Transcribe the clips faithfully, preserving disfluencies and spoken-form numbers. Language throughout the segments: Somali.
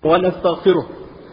ونستغفره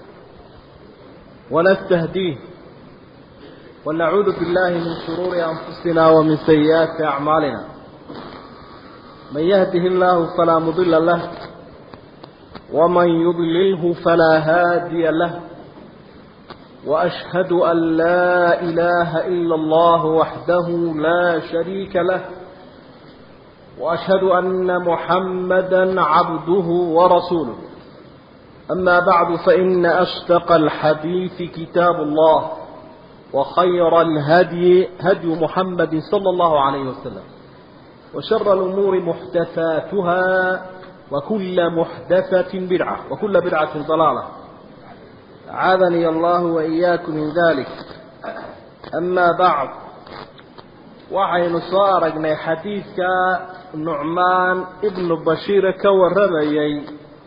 ونستهديه ونعوذ بالله من شرور أنفسنا ومن سيئات أعمالنا. من يهده الله فلا مضل له ومن يضلله فلا هادي له، وأشهد أن لا إله إلا الله وحده لا شريك له، وأشهد أن محمدا عبده ورسوله. أما بعد، فإن أصدق الحديث كتاب الله، وخير الهدي هدي محمد صلى الله عليه وسلم، وشر الأمور محدثاتها، وكل محدثة بدعة، وكل بدعة ضلالة. أعاذني الله وإياكم من ذلك. أما بعد، وحين صارقنا حديثك النعمان ابن بشير كورمي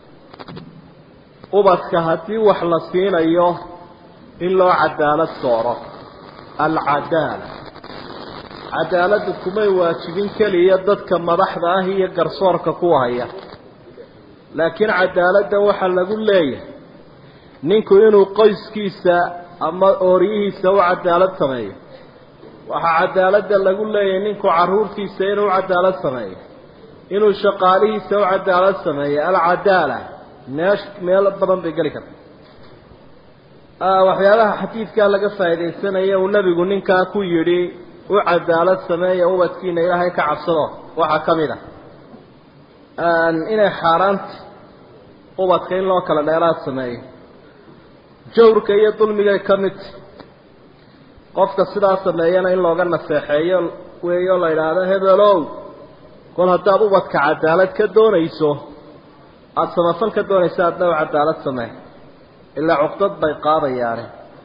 ubadka hadii wax la siinayo in loo cadaalad sooro. alcadaala cadaaladu kumay waajibin kaliya dadka madaxda ah iyo garsoorka ku haya, laakiin cadaalada waxa lagu leeyahay ninku inuu qoyskiisa ama ooriyihiisa u cadaalad sameeyo. waxa cadaalada lagu leeyahay ninku caruurtiisa inuu cadaalad sameeyo, inuu shaqaalihiisa u cadaalad sameeyo. alcadaala ناش ميل بدن بيقلي كده آه وحيالها حديث كان لقى فائدة سنة والنبي يقول نكا كو يري وعدالة سماية وبتكين إلهي كعصره وحكمنا أن إنا حارنت وبتكين الله كلا ديرات سماية جور كي يطول ميجا كمت قفت السلاة سماية إن الله قلنا السيحية ويلا إلى هذا هذا لو قل هذا وبتك عدالة كدون يسوه aad samafal ka doonaysa adna cadaalad samee ilaa cuqdad bay qaadayaan.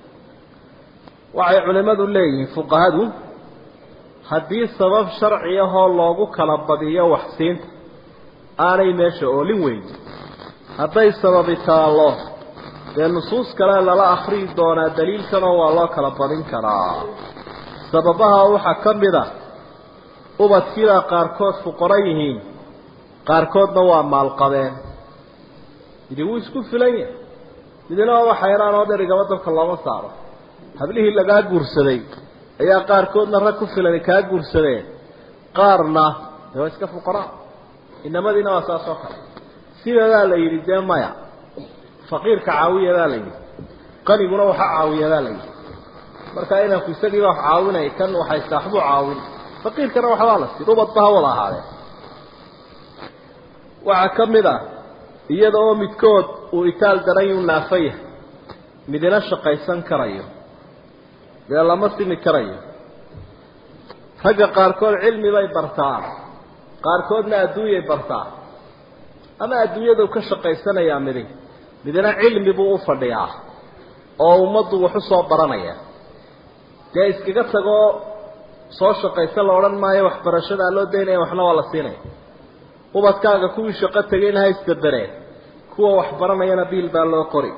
waxay culimadu leeyihiin fuqahadu haddii sabab sharci ah oo loogu kala badiyo waxsiinta aanay meesha oolin weyn, hadday sababi taalo dee nusuus kale lala akhriyi doonaa daliilkana waa loo kala badin karaa. sababaha waxaa ka mid ah ubadkiila qaarkood fuqara yihiin, qaarkoodna waa maalqabeen. idii wuu isku filan yahay, midna waa xayraan oo dariga dalka looga saaro. hablihii laga guursaday ayaa qaarkoodna rag ku filan ka guursadeen, qaarna waa iska fuqara. inamadina waa saasoo kale sidaa la yiri deemaya faqiirka caawiyada la yiri, qaniguna waxa caawiyada la yiri. marka inaan ku isagii wax caawinay kan waxay saaxibu caawin, faqiirkana waxa la sidoo badbaha wada ahaadeen. waxa kamida iyadoo midkood uu itaal daray uu naafay midna shaqaysan karayo dee lama simi karayo. ragga qaarkood cilmi bay bartaan, qaarkoodna adduunyay bartaan, ama adduunyadu ka shaqaysanaya midin midna cilmi buu u fadhiyaa oo ummaddu wax soo baranaya. dee iskaga tago soo shaqaysan la oran maayo waxbarashada loo deynay waxna waa la siinay. ubadkaaga kuwii shaqo tagayna haysta bareen, kuwa wax baranayana biil baa loo qori.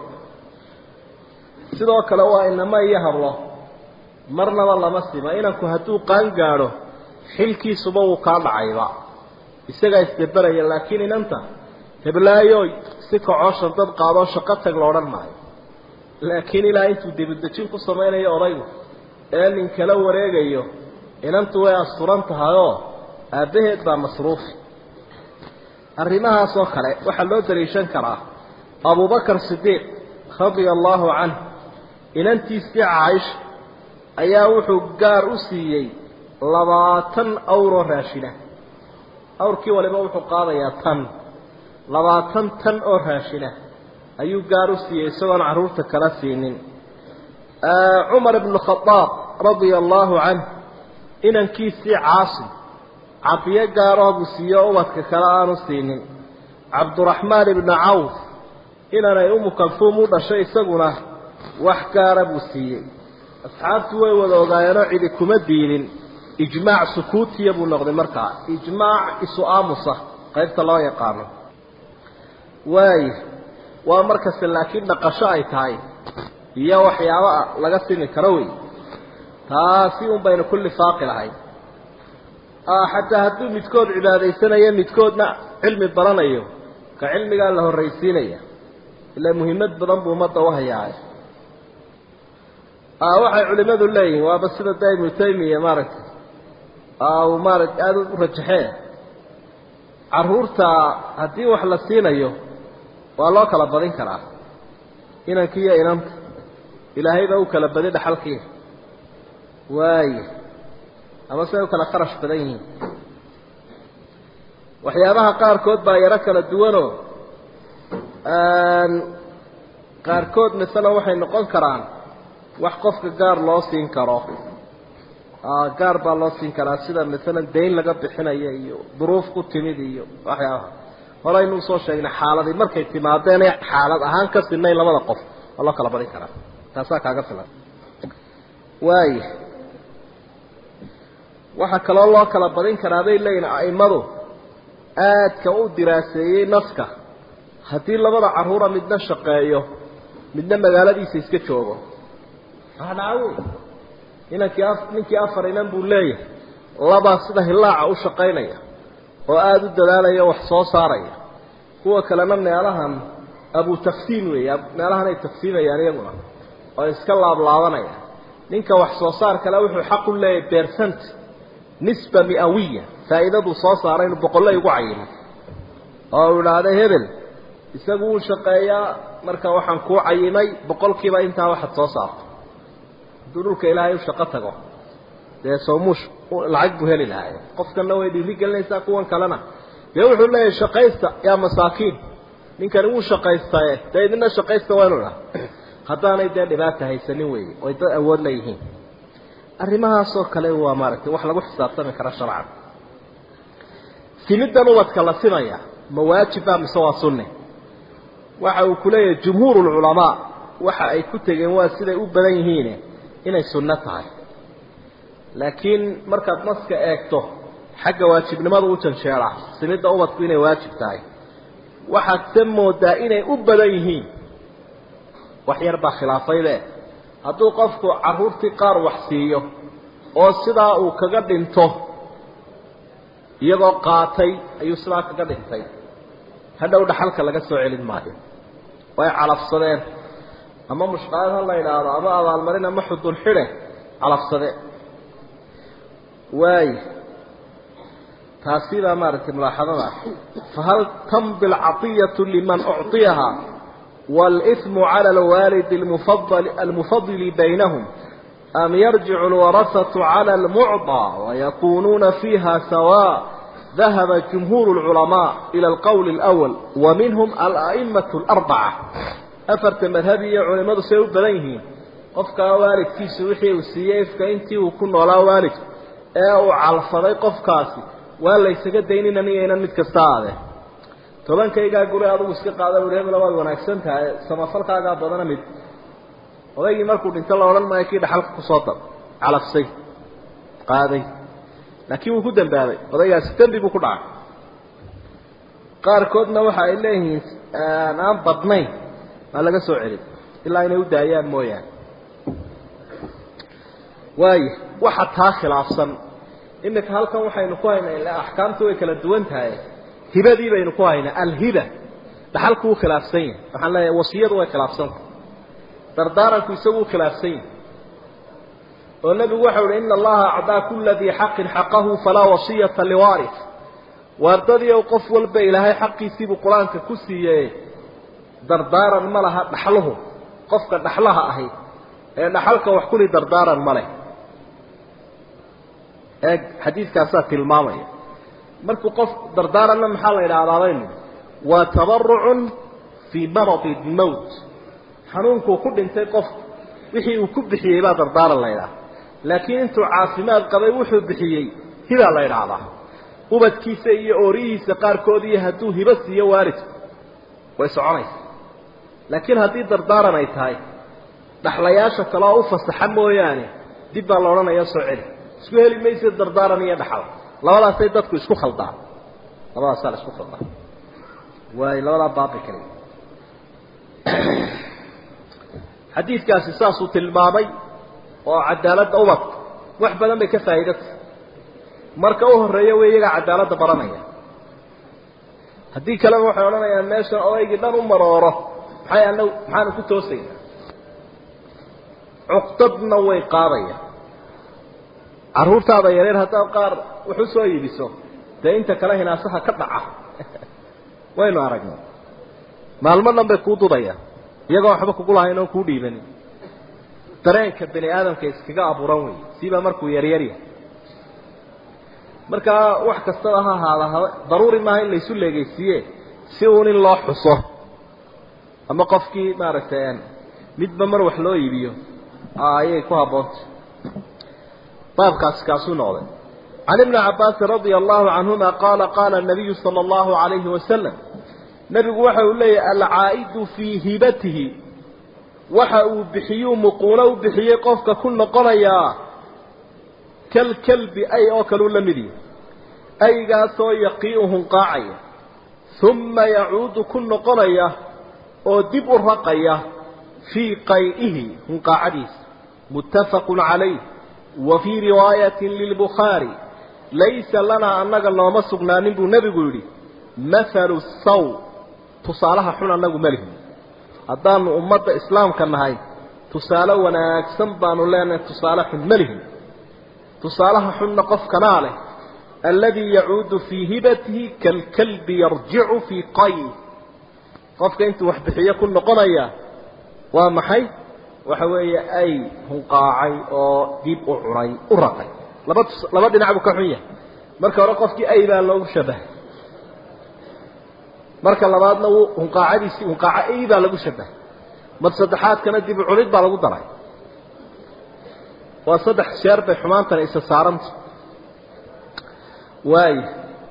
sidoo kale waa inama iyo hablo marnaba lama sima. inanku hadduu qaan gaadho xilkiisuba uu kaa dhacayba, isagaa isdabaraya. laakiin inanta heblaayoy si kacoshan dad qaadoo shaqo tag la odhan maayo. laakiin ilaa intuu dibadejin ku samaynayo odaygu ee nin kala wareegayo, inantu way asturan tahayoo aabbaheed baa masruufi. arrimahaas oo kale waxa loo daliishan karaa Abu Bakr Siddiq radiyallahu anhu inantiisii Aisha ayaa wuxuu gaar u siiyay labaatan euro raashina. awrkii waliba wuxuu qaadayaa tan labaatan tan oo raashina ayuu gaar u siiyay isagoo caruurta kala siinin. Umar ibn Khattab radiyallahu anhu inankiisii Aasim عطيه قارب سيئو وككلان سينين. عبد الرحمن بن عوف إلى يوم كلثوم ودشي سقنا وحكارب سيئ. أصحابته وذوغايرا عدكم الدين إجماع سكوتي أبو النغض مركع، إجماع إسؤامصة قيبت الله يقام واي ومركز لكن نقشائك هاي هي وحياوة لغسين كروي تاسيهم بين كل فاقل هاي. آه حتى هدو متكود عبادة سنة متكودنا علم البرانيو كعلم قال له الرئيسينية إلا مهمة بضنب ومضى وهي عايز وحي علماء الليل وابصر الدائم التيمية مارك أو مارك هذا رجحين عرورتا هدي وحلا سينيو والله كلا بدين كرا إن كيا إنمت إلهي بأو كلا بدين حلقيه واي أما سيو كلا قرش بدين وحيابها قاركود با يركل الدوانو أن قاركود مثلا وحي نقول كران وحقفك قار لو سين كرا آه قار با لو سين كرا سيدا مثلا دين لقد بحنا يو ظروف قد تميدي يو وحيابها ولا إنه صور شيء حالة دي مركي تمادين حالة أهان كسرنا إلا ما نقف الله كلا بدين كرا تاساك أقفلا واي وحكى الله كلا بدين كرا بي اللي أئمضوا aadka u diraaseeyay naska hadii labada caruura midna shaqeeyo midna magaaladiisa iska joogo aanaawi inankii af ninkii afar inan buu leeyahay laba sida hilaaca u shaqeynaya oo aad u dadaalaya wax soo saaraya kuwa kalena meelahan abu tafsiin weeyaa meelahan ay tafsiinayaan iyaguna oo iska laablaabanaya ninka wax soo saar kale wuxuu xaq u leeyahay percent nisba mi'awiyya faa'iidadu soo saarayna boqolay ugu cayimay oo walaada hebel isagu uu shaqeeya marka waxaan ku cayimay boqolkiiba inta waxa soo saarto durulka ilaahay shaqo tago de soomush lacag buu heli lahaay qofkana way dhiri galaysaa kuwan kalena ee wuxuu leeyahay shaqaysta ya masaakiin ninkan uu shaqaystay deedina shaqaysta wayna hadaanay de dhibaato haysanin weey oo dad awood leeyihiin arrimaha soo kale waa maaragtay wax lagu xisaabtami kara sharcan simidan ubadka la simaya mawaajiba mise waa sunne waxa uu kuleeyahay jumhuurul ulamaa waxa ay ku tageen waa siday u badan yihiin inay sunna tahay laakiin markaad naska eegto xagga waajibnimada u janjeera simida ubadku inay waajib tahay waxa samoodaa inay u badan yihiin wax yar ba khilaafayde hadduu qofku caruurtii qaar wax siiyo oo sidaa uu kaga dhinto iyagoo qaatay ayuu sidaa kaga dhintay hadhow dhaxalka laga soo celin maayo way calafsadeen ama mushqaad la ilaado ama abaalmarin ama xudul xire calafsade way taasira maartay mulaaxadada fahal tambil atiyatu liman u'tiyaha والإثم على الوالد المفضل المفضل بينهم أم يرجع الورثة على المعطى ويكونون فيها سواء ذهب جمهور العلماء إلى القول الأول ومنهم الأئمة الأربعة أفرت مذهبي علماء سيوب بليه قفك والد في سوحي والسياف كأنتي وكن ولا والد أو على الصديق قفكاسي ولا يسجد ديننا نينا متكستاده toban kayga guri aad ugu iska qaada wareeg labaad wanaagsan tahay samafalkaaga badana mid odaygii markuu dhinto la oran maayo kii dhaxalka ku soo dab calafsay qaaday laakiin uu ku dambaabay odaygaas dambi buu ku dhacay qaar koodna waxa ay leeyihiin aan badnayn ma laga soo celin ilaa inay u daayaan mooyaan way waxa taa khilaafsan inka halkan waxaynu ku haynaa ilaa ahkaamtu way kala duwan tahay hibadii baynu ku haynaa alhiba dhaxalku khilaafsan waxaan leeyahay wasiyadu way khilaafsan dardaaranku isagu khilaafsan oo nabigu waxa uu inna allaha a'ta kulli dhi haqqin haqqahu fala wasiyata liwarith wardadiyo qof walba ilaahay xaqiisii buu quraanka ku siiyay dardaaran malaha dhaxluhu qofka dhaxlaha ahi ee dhaxalka wax kulli dardaaran malay ee xadiiskaas tilmaamaya markuu qof dardaaranna maxaa la yiraahdaa waa tabarru'un fi marad al-maut xanuunku ku dhintay qof wixii uu ku bixiyay baa dardaaran la yiraahdaa laakiin intuu caafimaad qabay wuxuu bixiyay hiba la yiraahdaa ubadkiisa iyo oorihiisa qaar kood iyo haduu hiba siiyo waalid way soconaysaa laakiin hadii dardaaran ay tahay dhaxlayaasha kala u fasaxa mooyaane dib baa la oranayaa soo celi isku heli mayso dardaaran iyo dhaxal labadaas ay dadku isku khaldaan labadaas ay isku khaldaan way labada baab kale xadiiskaasi saasu tilmaamay oo cadaalad ubad wax badan bay ka faa'iidato marka uu horeeyo weeyaga cadaalad baranaya hadii kale waxay oranayaan meesha odaygii dhan u marooro maxay annagu maxaanu ku toosayna cuqdadna way qaadaya carruurtaada yareer haddaad qaar wuxuu soo iibiso dee inta kale hinaasaha ka dhaca waynu aragnay maalmo dhan bay kuu dudayaan iyagoo waxba kugu lahayn oon kuu dhiibanin dareenka bani aadamka iskaga abuuran wey siibaa markuu yaryarya markaa wax kastaba ha ahaada daruuri maaha in laysu leegaysiiye si uun in loo xuso ama qofkii maaragtay midba mar wax loo iibiyo ayay ku habboontay baabkaasi kaasuu noqday can ibni cabaasin radia allahu canhuma qaala qaala nabiyu sala allahu calayhi wasalam nebigu waxa uu leeyahay alcaa'idu fii hibatihi waxa uu bixiyuu muquulo u bixiyey qofka ku noqonayaa kalkalbi ay oo kaleu la mid yahay aygaasoo yaqii'u hunqaacaya uma yacuudu ku noqonaya oo dib u raqaya fii qay'ihi hunqaacadiisa muttafaqun calayh wa fii riwaayatin lilbukhaari laysa lanaa annaga nooma sugnaanin buu nebigu yidhi mathalu saw tusaalaha xun annagu ma lihin haddaanu ummadda islaamka nahay tusaale wanaagsan baanu leenahay tusaale xun ma lihin tusaalaha xunna qofkanaa leh alladii yacuudu fii hibatihi kalkalbi yarjicu fii qayh qofka intuu wax bixiyo ku noqonaya waa maxay waxa weeye ay hunqaacay oo dib u cunay u raqay laba laba dhinac buu ka xun yahay marka hore qofkii ay baa loogu shabahay marka labaadna uu hunqaacadiisii hunqaaca ay baa lagu shabahay mad saddexaadkana dib u cunid baa lagu daray waa saddex jeer bay xumaantana isa saaranta waayo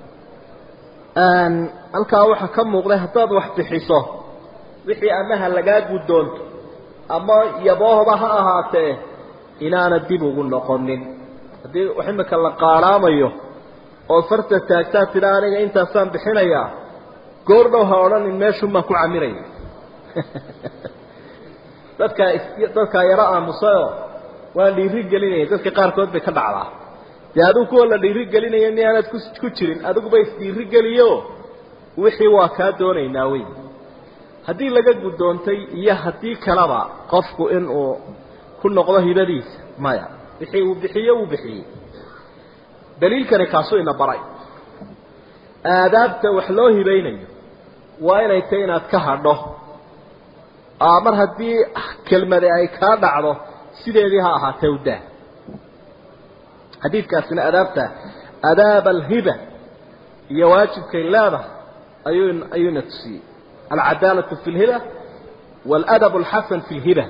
halkaa waxaa ka muuqday haddaad wax bixiso wixii amaha lagaa guddoonto ama yaboohba ha ahaatee inaana dib ugu noqonin haddii wax imika la qaaraamayo oo farta taagtaa tida aniga intaasaan bixinayaa goor dhow ha odhanin meeshun baan ku camiraya dadkaa dadkaa yaro aamusayoo waan dhiiri gelinaya dadka qaarkood bay ka dhacdaa dee adigu kuwa la dhiiri gelinaya miyaanad ku ku jirin adiguba isdhiiri geliyo wixii waa kaa doonaynaa wey haddii laga guddoontay iyo haddii kaleba qofku inuu ku noqdo hibadiisa maya wixii uu bixiyo uu bixiyey daliilkani kaasuu ina baray aadaabta wax loo hibaynayo waa inay tahay inaad ka hadho mar haddii kelmade ay kaa dhacdo sideedii ha ahaatee udaa xadiidkaasina adaabta adaab alhiba iyo waajibkay leedahay ayuu ayuuna tusiyey alcadaalatu fi lhiba waladab alxasan fi lhiba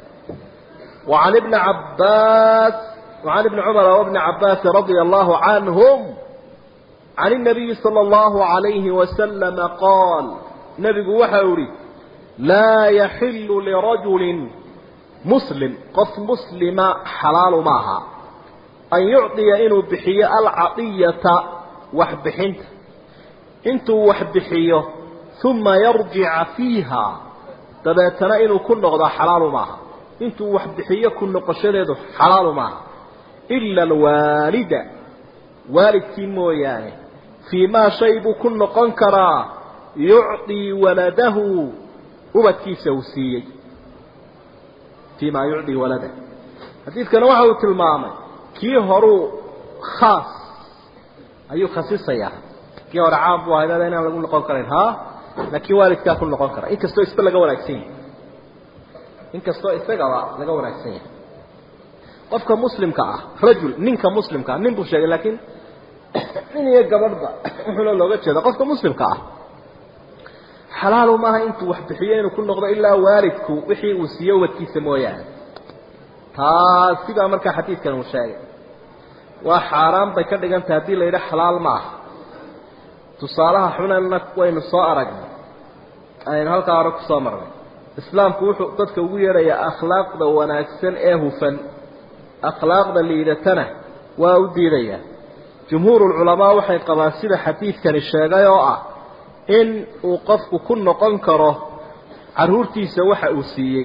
وعن ابن عباس وعن ابن عمر وابن عباس رضي الله عنهم عن النبي صلى الله عليه وسلم قال نبي وحوري لا يحل لرجل مسلم قف مسلم حلال معها أن يعطي إنه بحية العطية وحبحنت انتو وحبحيه ثم يرجع فيها تباتنا إنه كن غضا حلال معها انتو وحبحيه كن قشريده حلال معها إلا الوالد والد تيمو يعني فيما شيب كن قنكرا يعطي ولده وبكي سوسيي فيما يعطي ولده حديث كان وحاو تلمامي كي هرو خاص أيو خصيصة يا كي هرو عام وهذا لأنه نقول قنكرين ها لكي والد كاكل قنكرا إنك استوى استوى لقوا لكسين إنك استوى استوى لقوا لكسين qofka muslimka ah rajul ninka muslimka nin buu sheegay laakiin in iyo gabadha wuxuu looga jeedaa qofka muslimka ah xalaal ma aha intuu wax bixiyo inuu ku noqdo ilaa waalidku wixii uu siiyo wadkiisa mooyaan taasi baa marka xadiidkan uu sheegay waa xaraam bay ka dhigantay hadii la yiraahdo xalaal ma aha tusaalaha xunana waynu soo aragnay ayna halka hore ku soo marnay islaamku wuxuu dadka ugu yeerayaa akhlaaqda wanaagsan ee hufan akhlaaqda liidatana waa u diidaya jumhuur ulama waxay qabaan sida xadiidkani sheegay oo ah in uu qofku ku noqon karo caruurtiisa waxa uu siiyay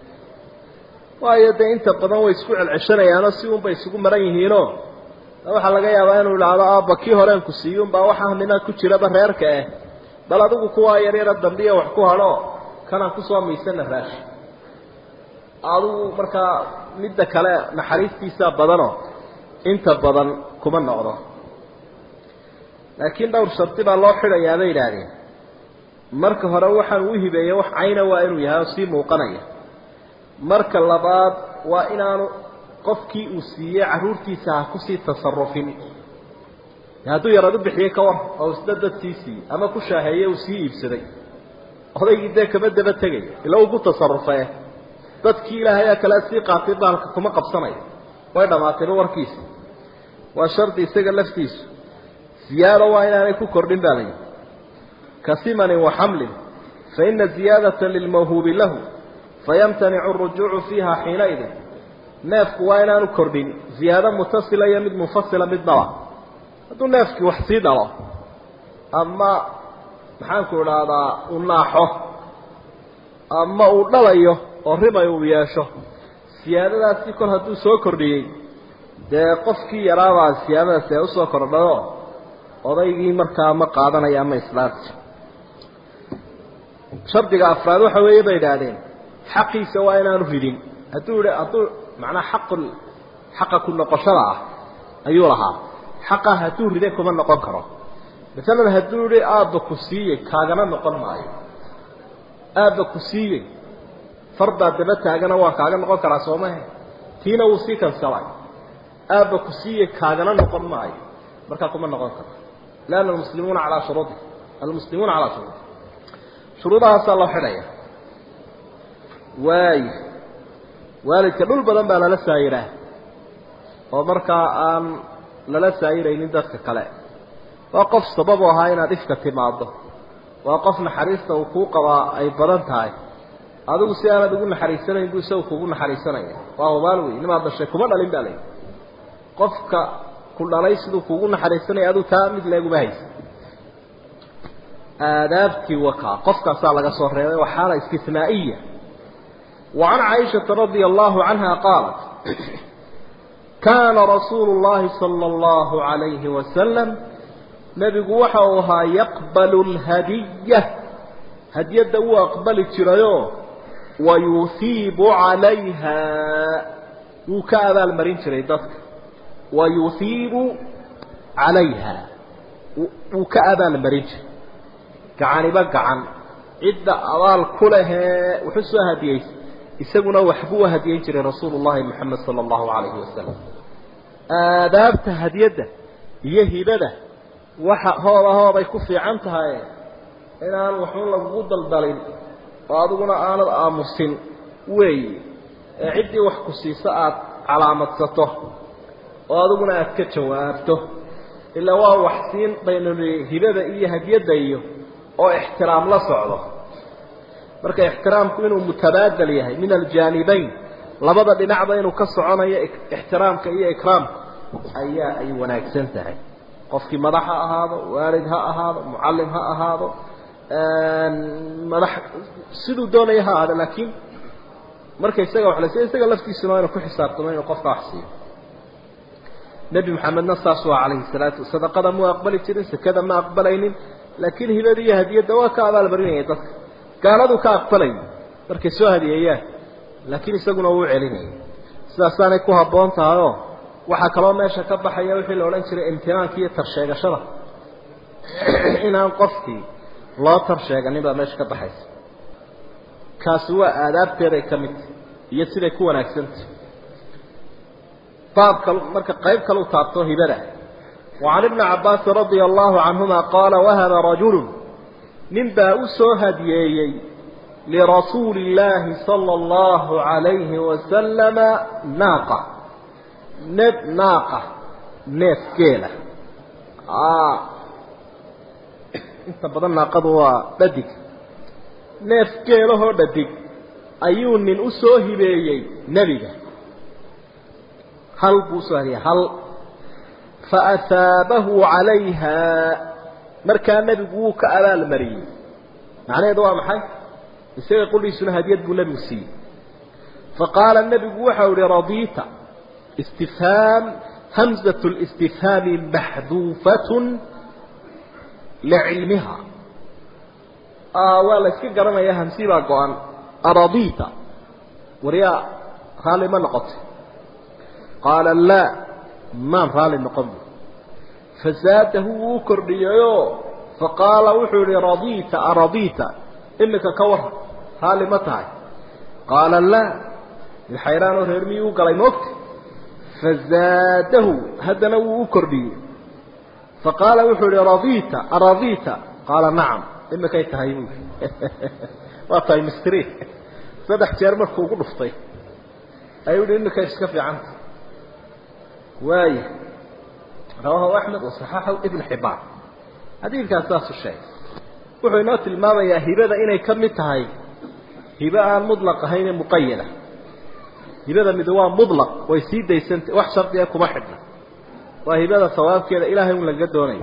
waayo de inta badan way isku celceshanayaan si uun bay isugu maran yihiinoo waxa laga yaabaa inuu ilaado aabba kii horeen ku siiyay baa waxa mina ku jira bareerka ah bal adigu kuwa yar yar dambiya wax ku hado kanaan kusoo miisana raashi adigu markaa midda kale naxariistiisa badano inta badan kuma noqdo laakiin dhowr sharti baa loo xidhayaa bay yidhaahdeen marka hore waxaan u hibeeyey wax cayna waa inuu yahay oo sii muuqanaya marka labaad waa inaanu qofkii uu siiyey carruurtiisa ha kusii tasarufin hadduu yaradu bixiyey ka war oo isna dad sii siiyey ama ku shaaheeye uu sii iibsaday odaygii dee kama daba tegaya ila uu ku tasarufee dadkii ilaahay kale sii qaatay baalka kuma qabsanayo way dhamaatayba warkiisa waa shardi isaga laftiisu ziyaado waa inaanay ku kordhin baa layidhi كثمن وحمل فإن زيادة للموهوب له فيمتنع الرجوع فيها حينئذ نافك وين نكردين زيادة متصلة يمد منفصلة بالضوء هذا نافك وحسيد الله أما محانكو هذا الناحو أما أوليه الربا يوبياشه زيادة لا تكون هدو سوكردين ده قفكي يراوى زيادة سيوسو كردو odaygii markaa ma qaadanaya ama islaamti shardiga afraad waxa weeye bay yiraahdeen xaqiisa waa inaanu ridin haduu haduu macna xaq xaq ku noqoshada ah ayuu lahaa xaqa haduu riday kuma noqon karo midalan haduu ri aaba ku siiyay kaagana noqon maayo aaba ku siiyay farda daba taagana waa kaaga noqon karaa Soomaaliya tiina uu sii kan salay aaba ku siiyay kaagana noqon maayo marka kuma noqon karo لأن المسلمون على شروطه المسلمون على شروطه شروطها صلى الله عليه واي والد كدول بدن با لا سايره oo marka aan la saayireen dadka kale waa qof sabab u ahaa inaad ifka timaado waa qof naxariista uu ku qaba ay badan tahay adigu si aad ugu naxariisanayn buu soo kugu naxariisanaya waa wabaal weey nima dashay kuma dhalin dalay qofka كلنا يسدو كوجنا حريصنا يادو تامد لاجو بهيس آدابتي وقع قفك صالح صهرة وحالة استثنائية وعن عائشة رضي الله عنها قالت كان رسول الله صلى الله عليه وسلم نبي وحوها يقبل الهدية هدية دو أقبل الترايو ويثيب عليها وكذا المرين تريدتك ويثيب عليها وكأبا المريج كعاني بقى عن عدة أضال كلها وحسوا هديث يسمونه وحبوها هديث لرسول الله محمد صلى الله عليه وسلم آدابت هديده يهبده وحا هو هو بيكفي عنتها إن أنا وحول الغض البلين وأضغنا أنا الآمسين وي عدي وحكسي ساعات علامة سطه وأضغنا أتكتشوابته إلا هو وحسين بين الهبادة إيه هديده إيه أو احترام لا صعده marka ixtiraamku inuu mutabaadal yahay min aljaanibayn labada dhinacba inuu ka soconayo ixtiraamka iyo ikraamka ayaa ay wanaagsan tahay qofkii madaxa ahaado waalid ha ahaado muallim ha ahaado aan madax sidoo doonaya ha ahaado laakiin marka isaga wax la isaga laftiisa inuu ku xisaabtamo inuu qofka waxsiiyo nabi maxamed sallallahu alayhi wasallam sadaqada mu aqbali jirin sakada ma aqbalaynin laakiin hibadiya hadiyada waa ka abaal marinayay dadka قالوا كأقبلين مركز سهل إياه لكن يسقونه هو عليني سأصلا يكون هبون تهاو وحكلام ما شكب حياة وحيل ولا نشر امتنان كي ترشيق شرف إن أنقفتي لا ترشيق نبى ما شكب حيس كسوة آداب ترى كمت يصير يكون أكسنت طاب كل مركز قريب كلو تعطوه بره وعن ابن عباس رضي الله عنهما قال وهذا رجل من باوسو هديي لرسول الله صلى الله عليه وسلم ناقة نب ناقة ناس كيلة آه انت بدل ناقة هو بدك ناس كيلة هو بدك أيون من أسو هبيي نبي هل بوسو هديي هل فأثابه عليها marka nabigu ka abaal mariyay macnaheedu waa maxay isaga qoliisuna hadiyad buu nabigu siiyay faqala nabigu waxa uu radita istifham hamzatu al-istifham mahdufatun li'ilmiha آه ولا سكجرنا يا همسيبا قان أرضيت ورياء خالي ما نقط قال لا ما خالي نقط فزاده كرديو فقال وحوري رضيت أرضيت إنك كور خالي متى قال لا الحيران ورمي وقال نقط فزاده هذا نو كردي فقال وحوري رضيت أرضيت قال نعم إنك يتهيمون وطي مستري صدح جير مركو قلفتي أيقول إنك يسكفي عنه واي رواه أحمد وصححه ابن حبان هذه كان أساس الشيء وحينات الماضي يا هبادة إني كمتهاي هباء مطلقة هين مقيدة هبادة مدوان مطلق ويسيد يسنت وحشرت ياكم أحدنا وهبادة ثواب كذا إلهي من لقدوني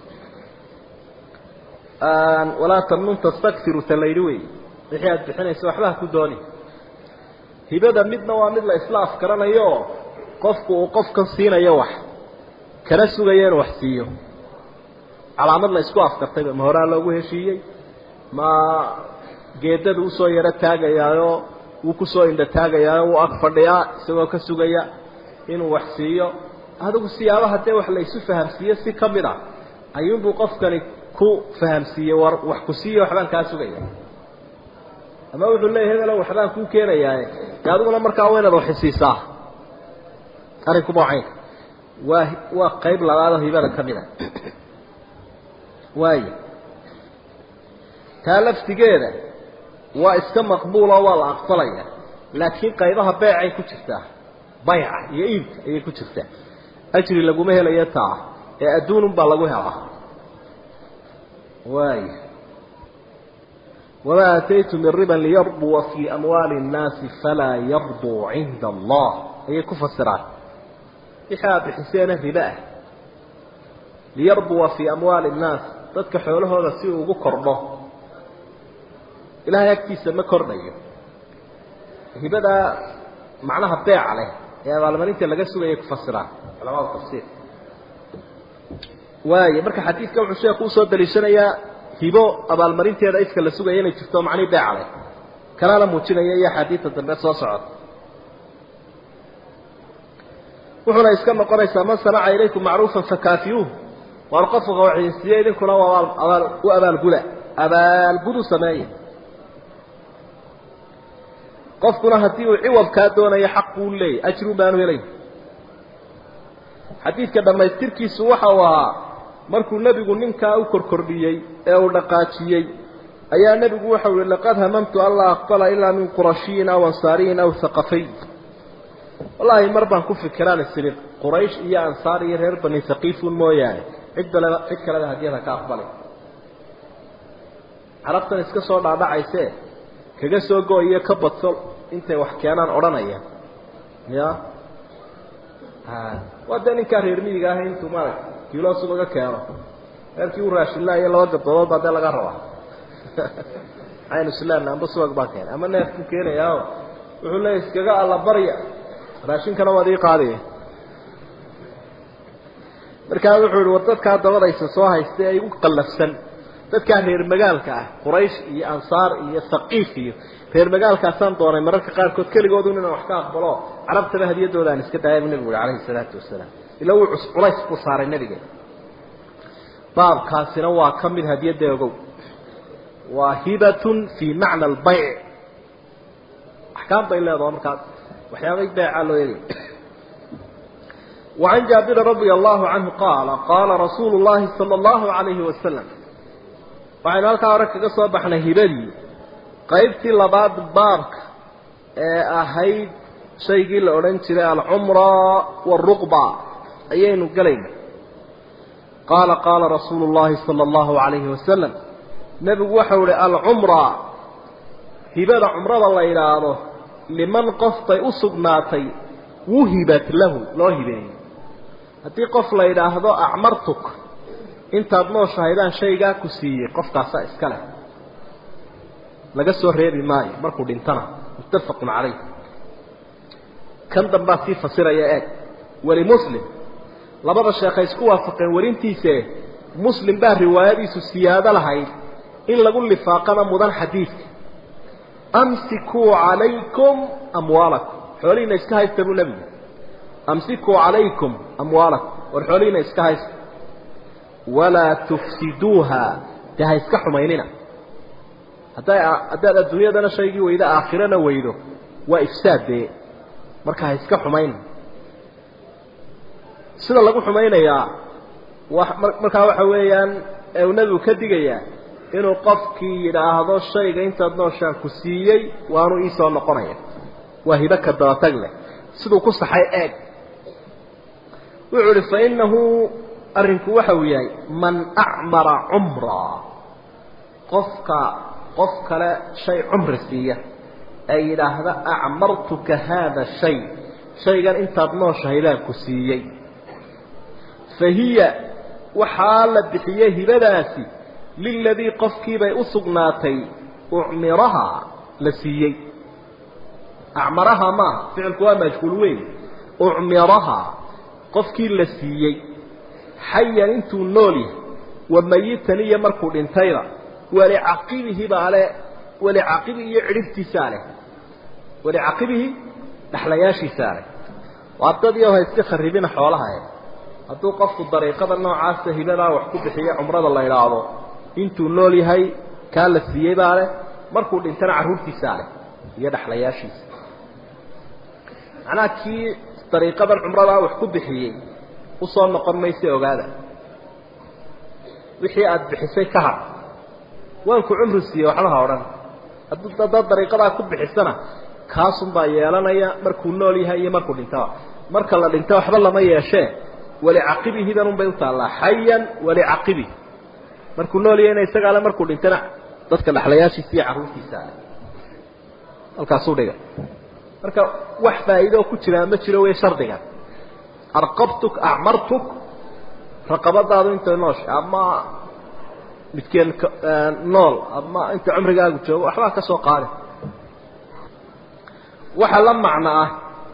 آن ولا تمنون تستكثر تليلوي إحياد بحين يسوى أحبها كدوني هبادة مدنا ومدلا إسلاف كرانا يو قفك وقفك سينا يوح كنسو غيان وحسيو على مدلا إسكواف كرتيب مهوران لوغوه شيئي ما geedada u soo yara taagayayo uu ku soo indha taagayayo uu ag fadhiya isagoo ka sugaya inuu wax siiyo adigu siyaabo hadee wax la isu fahamsiyo si kamida ayuu buu qofkani ku fahamsiyo wax ku siiyo waxbaan ka sugaya ama wuxuu leeyahay hada waxbaan ku keenayaa adiguna markaa weynad wax siisaa arinku baaxay waa waa qayb labaad hibada kamida waay taalaftigeeda waa iska maqbuula waa la aqbalaya laakiin qaybaha beecay ku jirtaa bay'a iyo iib ay ku jirtaa ajri lagu mehelaya taa ee aduun baa lagu helaa waay wama ataytu min riban liyarbu fi amwali an-nas fala yarbu 'inda Allah ay ku fasiraan ihaab xiseen riba liyarbu fi amwali an-nas dadka xoolahooda si uu ugu kordho إلهي يكتيس ما كورنيه هبدا معناها بيع عليه يا معلمان انت اللي جسوا يكفسرها علماء التفسير واي marka xadiiska wuxuu sheekhu soo daliishanaya hibo abal marinteeda iska la sugayay inay jirto macni baa calay kala la muujinaya iyo xadiiska dambe soo socod wuxuu iska noqonaysaa man sana'a ilaykum ma'rufan fakafiyuhu warqafu qawciisiya idinkuna waa abal u abal gula abal gudu sameeyay qofkuna hadii uu ciwab ka doonayo xaq uu leeyahay ajru baanu helay xadiiska dhamaystirkiisu waxa waa markuu nabigu ninka u korkordiyay ee uu dhaqaajiyay ayaa nabigu waxa uu laqad hamamtu allah aqbala illa min qurashiina wa ansariina wa thaqafi wallahi marban ku fikiraan sirr quraish iyo ansar iyo reer bani thaqifun mooyaane cid bala cid kale hadiyada ka aqbalay arabtan iska soo dhaadhacayse kaga soo gooyo ka badsal intay wax keenan oranaya ya ha wadan ka reer miyiga ah intuu maray kilo suuga keeno markii uu raashin la iyo laba gabdhood baad laga rabaa aynu islaamna amba suuq baa keen ama neef ku keenaya wuxuu leeyahay iskaga alla barya raashin kana wadi qaadiye markaa wuxuu wadadka dabadaysa soo haystay ay ugu qallafsan dadka reer magaalka ah quraish iyo ansar iyo thaqif iyo reer magaalka san doonay mararka qaar kood kaligood inuu wax ka aqbalo arabta hadiyadooda aan iska daayay nabiga kaleey salaatu wasalaam ila uu cusbulays ku saaray nabiga baab kaasina waa kamid hadiyada ogow waa hibatun fi macna al-bay' ahkaam bay leedahay markaa waxyaabay bay'a loo yeelay وعن جابر رضي الله عنه قال قال رسول الله صلى الله عليه وسلم waxaan halka hore kaga soo baxnay hibadii qaybtii labaad baarka ee ahayd shaygii la oran jiray al-umra wal-ruqba ayaynu galayna qala qala rasuulullah sallallahu alayhi wasallam nabigu waxa uu al-umra hibada umrada la yiraahdo liman qastay u sugnaatay wuhibat lahu loo hibeeyay hadii qof la yiraahdo a'martuk intaad noo shahaydaan shayga ku siiyay qofkaas iska leh laga soo reebi maayo markuu dhintana muttafaqun calayh kan damba si fasiraya ee wali muslim labada sheekh isku waafaqeen warintiisa muslim baa riwaayadiisu siyaada lahayd إن لقول لفاقنا مدن حديث أمسكوا عليكم أموالكم حولين إسكاها يستبوا لبن أمسكوا عليكم أموالكم والحولين إسكاها يستبوا ولا تفسدوها ده يسكحوا ميننا هذا الدنيا ده شيء وإذا آخرنا ويده وإفساد ده مركها يسكحوا ميننا sida lagu xumaynayaa wax marka waxa weeyaan ee nabigu ka digaya inuu qofkii yiraahdo shayga inta nooshaan ku siiyay waanu ii soo noqonaya waa hiba ka daba tagle sidoo ku saxay eeg wuxuu fa innahu arinku waxa uu yahay man a'mara umra qofka qof kale shay umri siiya ay yiraahdo a'martuka hada shay shaygan inta nooshahay la ku siiyay فهي وحالة بحيه هبداسي للذي قفكي بي أسقناتي أعمرها لسيي أعمرها ما فعل كوام مجهولوين أعمرها قفكي لسيي حيا انتو النولي وميتني يمركو الانتيرا ولعقبه بعلى ولعقبه يعرف ساله ولعقبه نحلياشي ساله وعطاديه هيستخربين حولها hadduu qofku dariiqada noocaas hibada wax ku bixiyo umrada la ilaado intuu nool yahay ka la siiyay baale markuu dhintana caruurtiisa leh iyo dhaxlayaashiisa ana ki dariiqada umrada wax ku bixiyay u soo noqon mayso ogaada wixii aad bixisay ka har waan ku umru siiyay waxa la oran hadduu dad dariiqada ku bixisana kaasun baa yeelanaya markuu nool yahay iyo markuu dhinto marka la dhinto waxba lama yeeshee ولعقبه ذا بيوت الله حيا ولعقبه مركو نولي إنه يستقال مركو لنتنع ضدك الأحلياشي في عروسي سالة الكاسور ديك مركو وحفا إذا كنت لا متشل ويشر ديك أرقبتك أعمرتك رقبت هذا أنت نوش أما متكين نول أما أنت عمرك أقول شو أحلاك سوق هذا وحلم معناه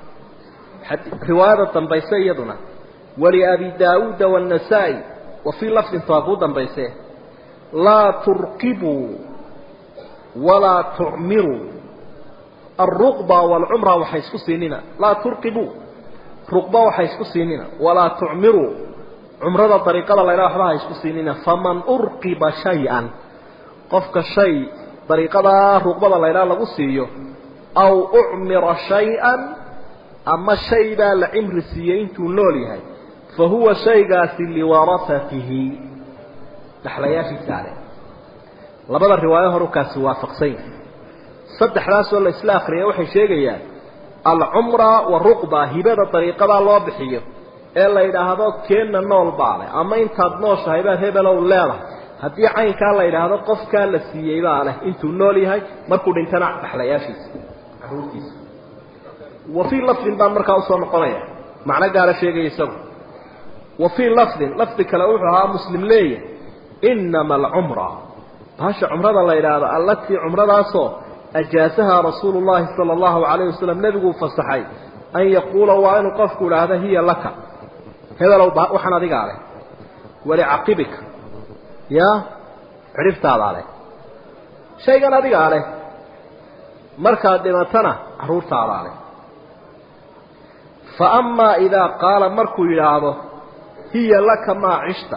رواية تنبيسي يدنا ولأبي داود والنسائي وفي لفظ طاغوتا بيسيه لا ترقبوا ولا تعمروا الرقبة والعمرة وحيسكو سيننا لا ترقبوا رقبة وحيسكو سيننا ولا تعمروا عمرة طريقة الله إله وحبها يسكو سيننا فمن أرقب شيئا قفك الشيء طريقة رقبة الله إله لغسيه أو أعمر شيئا أما الشيء ذا لعمر سيئين تنولي هاي فهو شيء قاسي لورثته نحلياشي سالي لبدا الرواية هروكاس وافقسين صدح راس ولا إسلاخ ريوحي شيء العمرة والرقبة هبادة طريقة الله بحيه إلا إذا هذا كينا النول بالي أما إنت هدنوش هباد هبا لو لاله هدي عين كان الله إذا هذا قف كان لسيئي بالي إنتو النولي هاي مركو دينتنا نحلياشي وفي لفظ بان مركا أصلا قضية معنى قال شيء يسوي وفي لفظ لفظ كلاوحها مسلم ليه إنما العمرة هاش عمرة الله إلى التي عمرة صو أجازها رسول الله صلى الله عليه وسلم نبيه فالصحي أن يقول وأن قفك هذا هي لك هذا لو وحنا ذيك عليه ولعقبك يا عرفت هذا عليه شيء قال ذيك عليه مركا دمتنا عرفت هذا عليه فأما إذا قال مركو إلى هي لك ما عشت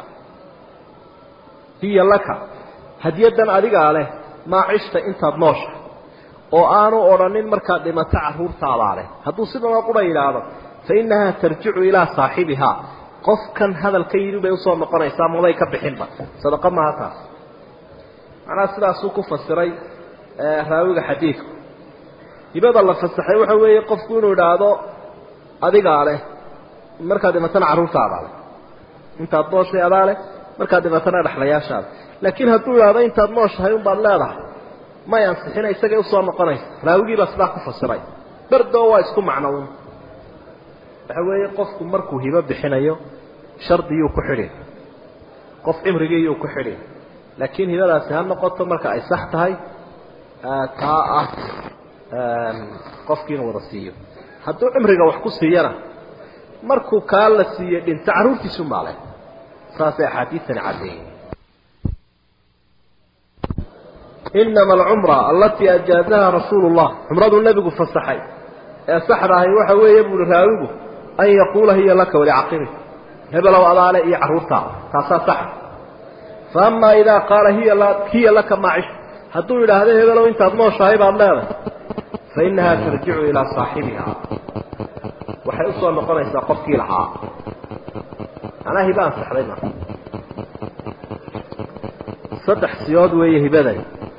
هي لك هديدا أديك عليه ما عشت انت بنوش وآنو أورانين مركا دمتا عرور تعالى عليه هدو سيدنا قرأ إلى هذا فإنها ترجع إلى صاحبها قف كان هذا الكيد بيوصل مقرأ إسلام وضيك بحنبا صدق ما هتاس أنا سيدا سوكو فسري راويق حديث يبقى الله فسحي وحوي قف كونو إلى هذا أديك عليه مركا دمتا عرور تعالى عليه انت أدنوش يا عليه مركا دمتا رحلياشا لكن هدو هذا انت أدنوش هيون بالله ما ينصحنا يسجل صار مقنعي راوي بس لا كفسري برد هو يسكن معنون حوي قف مركو هبه بحنايو شرطيو كحرين قف امريجيو كحرين لكن هنا لا سهل نقطه marka ay sax tahay taa ah qofkiina wada siiyo haduu imriga wax ku siiyana markuu ka la siiyo dhinta caruurtiisu maalay saasay xadiisan cadeeyay إنما العمرة التي أجازها رسول الله عمرة النبي فالصحي السحرة هي وحوي يبو الراوي أن يقول هي لك ولعقبك هبل وأضع علي عرورتها كاسا سحر فأما إذا قال هي لك, هي لك معش هتقول إلى هذا هبل وإنت أضمو شايب الله فإنها ترجع إلى صاحبها وحيصل مقام إذا قفت لها أنا هبان سحرنا صدح سياد ويه هبادي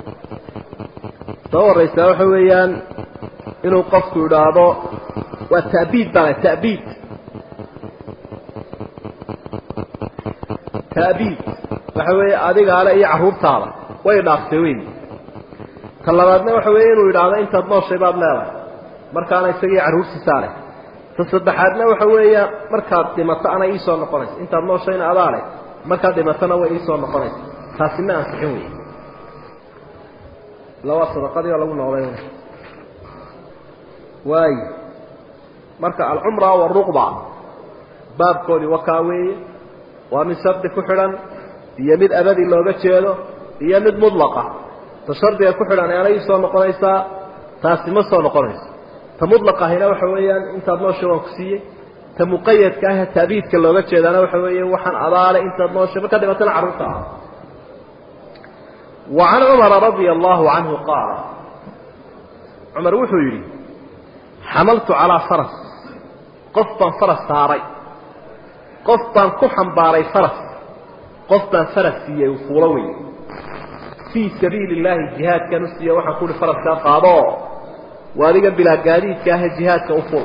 دور رئيسة وحويان إنه قفت إلى والتأبيد بقى التأبيد تأبيد وحوي أديك على أي عهور طالع ويناقسوين طلباتنا وحويين ويدعنا أنت تضمو الشباب لا مركانا يسقي عهور سسارة تصدحاتنا وحويا مركات دمتنا إيسو نقرس أنت تضمو شيء أضالي مركات دمتنا وإيسو نقرس خاصنا أنسحوي لو أصدق قدي ولا قلنا ولا يوم واي مركا العمرة والرقبة باب كودي وكاوي ومن سبب كحرا يمد أبدي لو بتشيله يمد مطلقة تشرد يا كحرا أنا يسوى مقريسا تاسم سوى مقريس تمطلقة هنا وحويا أنت بنوش وكسية تمقيد كاه تبيت كلو بتشيله أنا وحويا وحن عضالة أنت بنوش فكذا مثلا عرفتها وعن عمر رضي الله عنه قال عمر وحويري حملت على فرس قفطا فرس ساري قفطا كحن باري فرس قفطا فرسية وفولوي في سبيل الله الجهاد كنسية وحنقول فرس كقاضاء وذلك بلا قاديد كاه الجهاد كأفول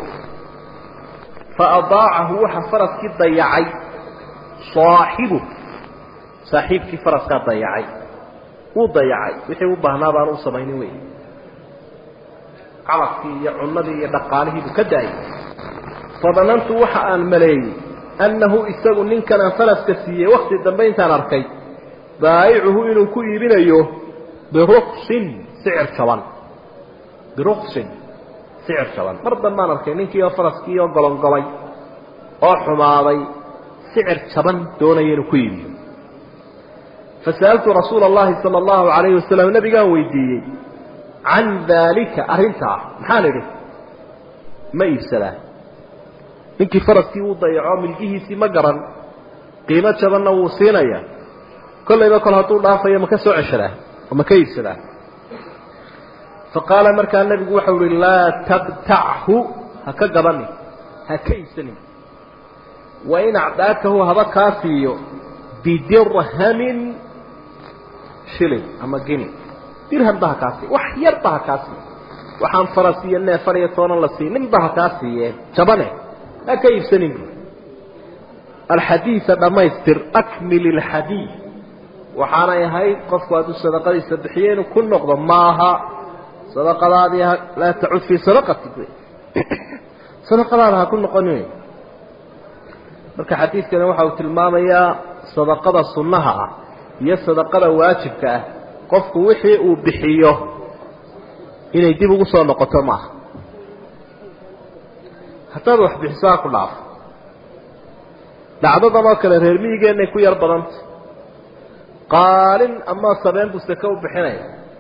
فأضاعه وحن فرس كضيعي صاحبه صاحب في فرس كضيعي وضيعي وحي وبهنا بانو سميني وين عرفي عنده دقاله بكداي فظننت وحا ان ملي انه اسغ نين كان فلس كسيه وقت دنبين تان اركي بايعه انه كو يبينيو برخص سعر شوان برخص سعر شوان مرضا ما اركي نينكي فرسكي او غلنغلي او حماday سعر شبن دونيه انه كو يبينيو فسالت رسول الله صلى الله عليه وسلم نبي قال ويديي عن ذلك أرنتها محالده ما يفسده إنك فرسكي وضيعه ملكيه مقرا قيمة شبنا وصينيا كل إذا كل هطول رافيا مكسو عشرة وما كيفسده فقال مركا النبي وحول لا تبتعه هكا قبني هكيسني وإن أعداكه هذا كافي بدرهم شلي أما جني درهم بها كاسي وحير بها كاسي وحان فرسي انه فريتون الله سي من بها كاسي جبنه كيف سنين الحديث ما يستر اكمل الحديث وحانا يهي قفوا ذو الصدقه يسبحين وكل نقضه ماها صدقه هذه لا تعود في صدقتك صدقه لها كل قانون marka xadiiskana waxa uu tilmaamayaa sadaqada sunnaha iyo sadaqada waajibka ah qofku wixii uu bixiyo inay dib ugu soo noqoto ma hataa wax bixisaa ku dhaaf dhacdada ma kale reer miyigeena ku yar badan qaalin ama sabeen busaka u bixinay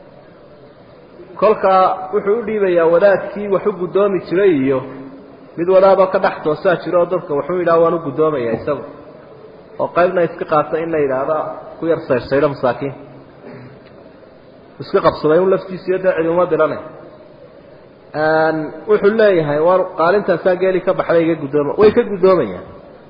kolka wuxuu u dhiibayaa wadaadkii wax u gudoomi jiray iyo mid wadaaba ka dhax toosaa jiro dadka wuxuu yiraahdaa waan u gudoomayaa isagu oo qaybna iska qaata in la yiraahdo ku yar saysayda masaakiin iska qabsaday uu laftiisa yada cilmo dilanay aan wuxuu leeyahay war qaalinta saageeli ka baxday iga gudooma way ka gudoomayaan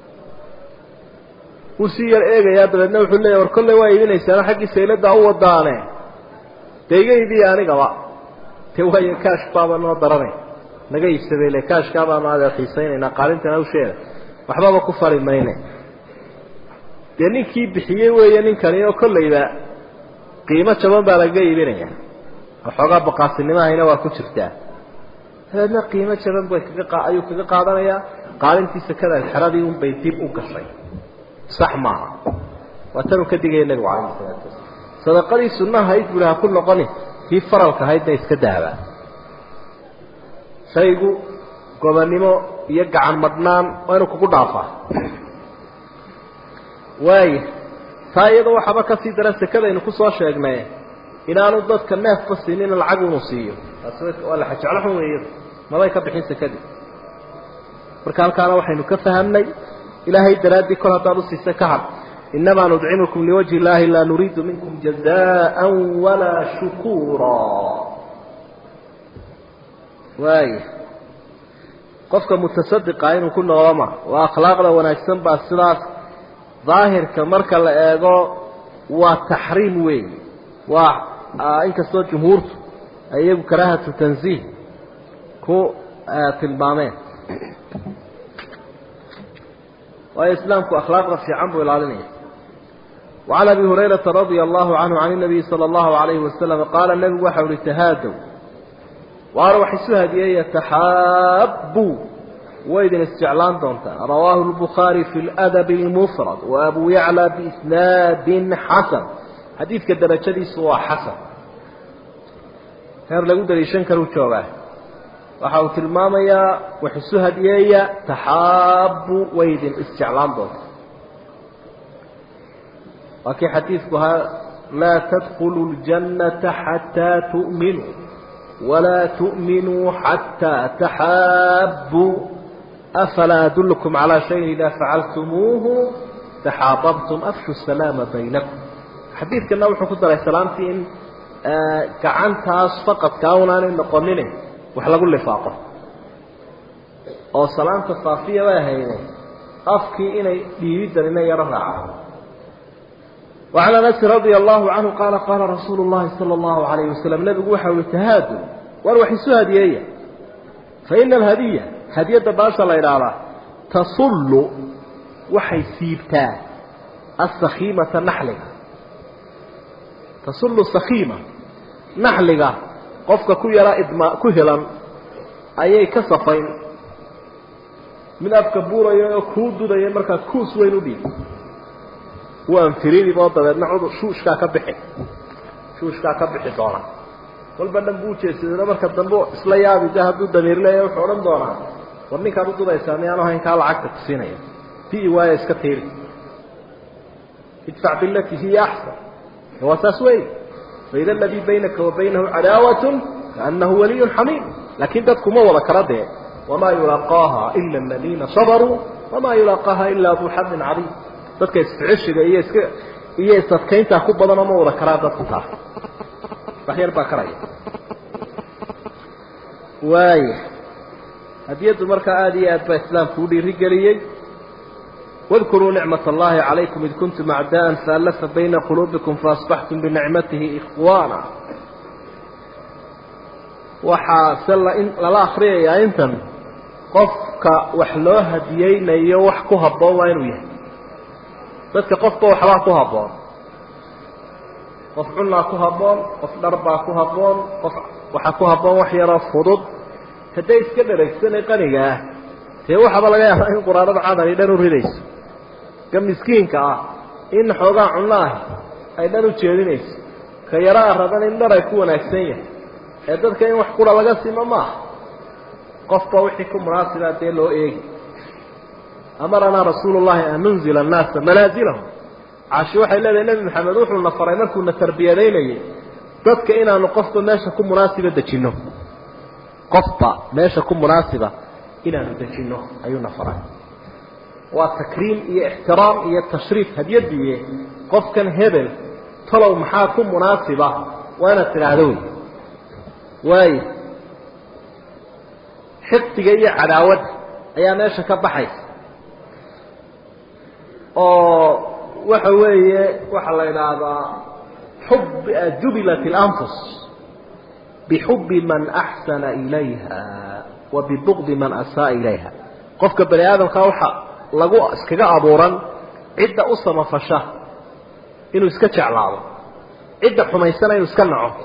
uu si yar eegaya dadna wuxuu leeyahay war kullee way iibinaysaa xaqi seelada u wadaane deegaydii aniga wa taway kaash baaba noo daranay naga iibsaday le kaash ka baa maada xiisaynayna qaalintana u sheeg waxba ku fariimayne deenkii bixiyay weeyeen in kale oo kullayda qiimo jaban baa laga iibinaya waxooga baqaasinimaha waa ku jirtaa hadana qiimo jaban bay kaga qaadayo kaga qaadanaya qaalintiisa kada xaradii un bay dib u gashay sax ma watan ka digay nabi waalid sadaqadii sunnaha ay guraha ku noqoni fi faralka hayda iska daaba shaygu gobanimo iyo gacan madnaan oo inuu kugu dhaafaa way taayada waxba ka sii daran sakada inuu ku soo sheegnay inaanu dadka neef fasinin lacag uu siiyo wala xajalaxun weeyo mabay ka bixin sakadi marka halkaana waxaynu ka fahamnay ilaahay daraadi kor hadaad u siisa ka had inama nud'imukum liwajhi illahi la nuridu minkum jazaa'an wala shukura waay qofka mutasaddiqa inuu ku noolama waa akhlaaqda wanaagsan baa sidaas daahirka marka la eego waa tahriim weey waa inkastoo jumhuurtu ayagu karaahatu tanziih ku tilmaameen waa islaamku akhlaaqda fiican buu ilaalinaya وعن أبي هريرة رضي الله عنه عن النبي صلى الله عليه وسلم قال النبي وحول تهادوا وأروح السهدية يتحابوا وإذن استعلان دونتا رواه البخاري في الأدب المفرد وأبو يعلى بإسناد حسن حديث كالدرجة دي سوى حسن هذا لقود ليشان كانوا تشوبه وحاوت المامية وحسوها ديايا تحابوا وإذن استعلان دونتا وكي حديثها لا تدخلوا الجنة حتى تؤمنوا ولا تؤمنوا حتى تحابوا أفلا أدلكم على شيء إذا فعلتموه تحاببتم أفشوا السلام بينكم حديث كنا وحكوت عليه السلام في إن آه كعنتاس فقط كاونان إن قننه وحلقوا اللي فاقه أو سلام تصافية وهينه أفكي إني يريد أن يرفع وعلى أنس رضي الله عنه قال قال رسول الله صلى الله عليه وسلم نبي وحا وتهادوا واروح السهدية فإن الهدية هدية باشا الله إلى تصل وحي سيبتا السخيمة نحلقة تصل السخيمة نحلقة قفك كيرا إدماء كهلا أي كسفين من أبكبورة يكود دا يمركا كوس وينو بي وأن فريني بوضع نعود شوشكا كبحي شوشكا كبحي دونا والبنان بوشي سيدنا مركا الدنبو إسلايابي جاهدو دمير لي وحوران دونا ورني كادو دودا إسامي أنا هين كالا عكتك سينيا في إواية إسكتيري ادفع بالتي هي أحسن هو تسوي فإذا الذي بينك وبينه عداوة كأنه ولي حميم لكن تدكم ولا كرده وما يلاقاها إلا الذين صبروا وما يلاقاها إلا ذو حظ عظيم dadka isficilshiga iyo iska iyo isadkeynta ku badan ama wada karaa dadku taas waxyar baa karaya waay hadiyadu marka aad iyo aad baa islaamku u dhiirigeliyay واذكروا نعمة الله عليكم إذ كنتم أعداء فألف بين قلوبكم فأصبحتم بنعمته إخوانا وحاصل إن لا أخرية يا إنتم قفك وحلوه هديين يوحكوها بوين ويه dadka qofba waxba ku haboon qof cunna ku haboon qof darba ku haboon qof waxa ku haboon wax yar oo fudud haday iska dheregsan qaniga ee waxa laga yaabaa in quraarada caad ay dhan u ridayso kam miskiinka ah in xoogaa cunnaah ay dhan u jeedinayso ka yaraa radan in dhar ay ku wanaagsan yahay ee dadka in wax qura laga simo ma qofba wixii ku munaasibada loo eegi أمرنا رسول الله أن ننزل الناس منازلهم عاشوا حيلا النبي محمد وحنا نفرنا لكم التربية ليلة ضدك إنا نقصد الناس كم مناسبة دجنه قصد ناس كم مناسبة إنا ندجنه أيونا فرع وتكريم إيه احترام إيه تشريف هدية دي قف كان هبل طلعوا محاكم مناسبة وأنا تنعدوي واي حط جاية عداوة أيام ناس كبحيث oo waxa weeye waxa la yiraahdaa hub jubilat al-anfus bihub man ahsana ilayha wa bibughd man asaa ilayha qofka bani aadamka waxa lagu iskaga abuuran cidda u samafasha inuu iska jeclaado cidda xumaysana inuu iska naco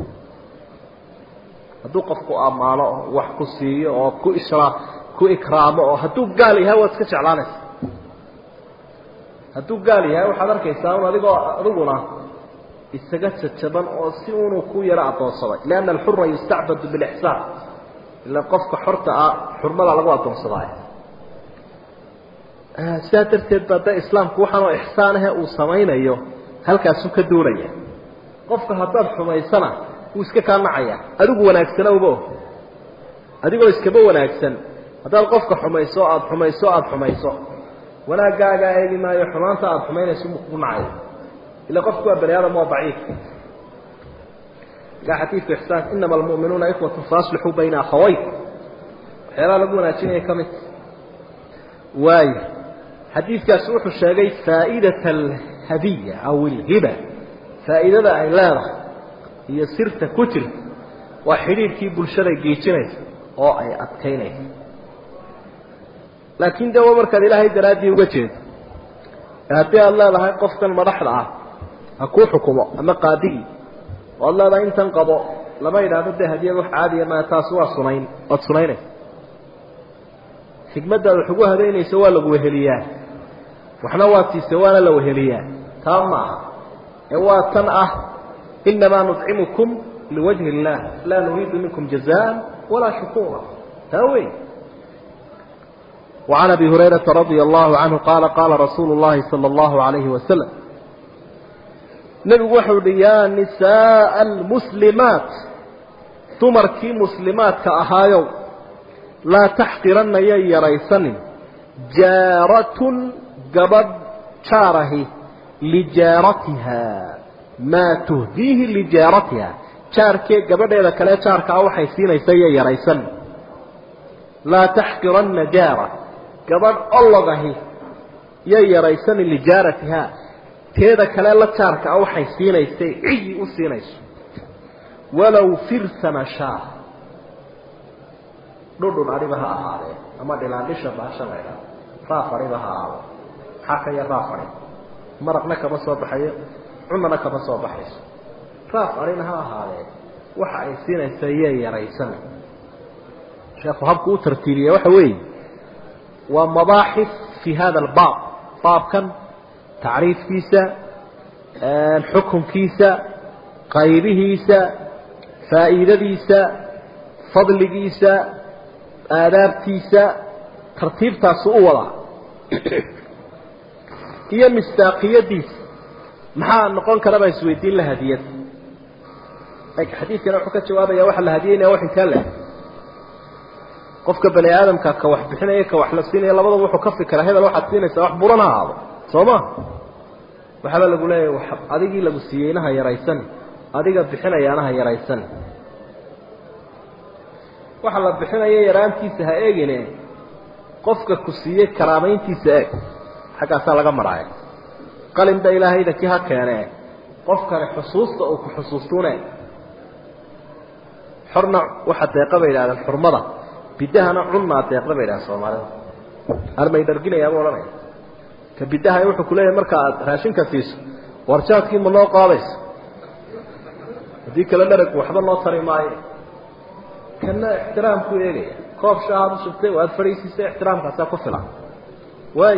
haduu qofku amaano wax ku siiyo oo ku isra ku ikraamo oo haduu gaal yahay waa iska jeclaanaysa hadduu gaal yahay waxaad arkaysaa un adigoo adiguna isaga jajaban oo si unu ku yara adoonsaday lianna alxurra yustacbadu bilixsaan ila qofka xorta ah xurmada lagu adoonsaday sidaa darteed baa islaamku waxaan oo ixsaan ah uu samaynayo halkaasuu ka duulaya qofka haddaad xumaysana wuu iska kaa nacaya adigu wanaagsanowba adigoo iskaba wanaagsan haddaad qofka xumayso aada xumayso aada xumayso wanaaggaaga eegi maayo xumaanta aada xumaynayso ku nacayo ila qofku waa bani aadam waa daciif gaa xadiidku ixsaan inama almu'minuuna ikhwatun faaslixuu bayna akhawaykum waxyaalaha lagu wanaajinaya ka mid waayo xadiidkaasi wuxuu sheegay faa'idata alhadiya aw alhiba faa'iidada ay leedahay iyo sirta ku jirta waa xidhiidhkii bulshada geejinaysa oo ay adkaynaysa laakiin de waa markaad ilaahay daraaddii uga jeedo haddii aada leedahay qofkan madaxda ah ha kuu xukumo ama qaadigii oo ad leedahay intan qabo lama yidhaahdo dee hadiyad wax caadiya maa taasi waa sunayn waad sunaynaysa xikmaddaad wax ugu hadaynayso waa lagu weheliyaa waxna waa tiise waana la weheliyaa taa maaha ee waa tan ah inamaa nudcimukum liwajhi illah laa nuriidu minkum jazaan walaa shukuura taa wey وعن أبي هريرة رضي الله عنه قال قال رسول الله صلى الله عليه وسلم نبي وحود يا نساء المسلمات تمركي مسلمات كأهايو لا تحقرن يا يريسن جارة قبض شاره لجارتها ما تهديه لجارتها شاركي قبض إذا كلا شارك أو حيثين يسيا يريسن لا تحقرن جارة gabadh ollogahi yay yaraysan lijaaratiha teeda kale la jaarka ah waxay siinaysay cigi u siinayso walow firsana shaa dhudhun ariba ha ahaadee ama dhilaandhisha baashanayda raafariba ha ahaado maxaa ka yar raafari maraqna kama soo baxayo cunana kama soo baxayso raaf arina ha ahaadee waxa ay siinaysa yay yaraysan sheekhu habku u tartiibiya waxa weeye ومباحث في هذا الباب باب كان تعريف كيسا الحكم كيسا قيبه كيسا فائدة كيسا فضل كيسا آداب كيسا ترتيب تاسوء هي مستاقية ديس محا نقول كلام يسويدين لهدية هيك حديث كان حكى جوابه يا واحد لهدية يا واحد كلا qofka bani aadamka ka wax bixinaya ka wax la siinaya labadaba wuxuu ka fikiraa hebel waxaad siinaysaa wax burana ahaado sooma waxa lagu leeyahay wax adigii lagu siiyeynaha yaraysan adiga bixinayaanaha yaraysan waxa la bixinaya yaraantiisa ha eegine qofka ku siiyey karaameyntiisa eeg xaqaasa laga maraay qalin da ilaahayda ki ha keenee qofka xusuusta oo ku xusuustuna xorna waxa deeqaba ilaahay xurmada bidahana cunna deeqda bayda Soomaalida armay darginaya boolanay ka bidaha wuxuu ku leeyahay marka aad raashinka siiso warjaadkii ma loo qaadays hadii kala dharag waxba loo tari maayo kana ixtiraam ku eegaya koob shaahad shubtay waad fariisisay ixtiraamkaas ku filan way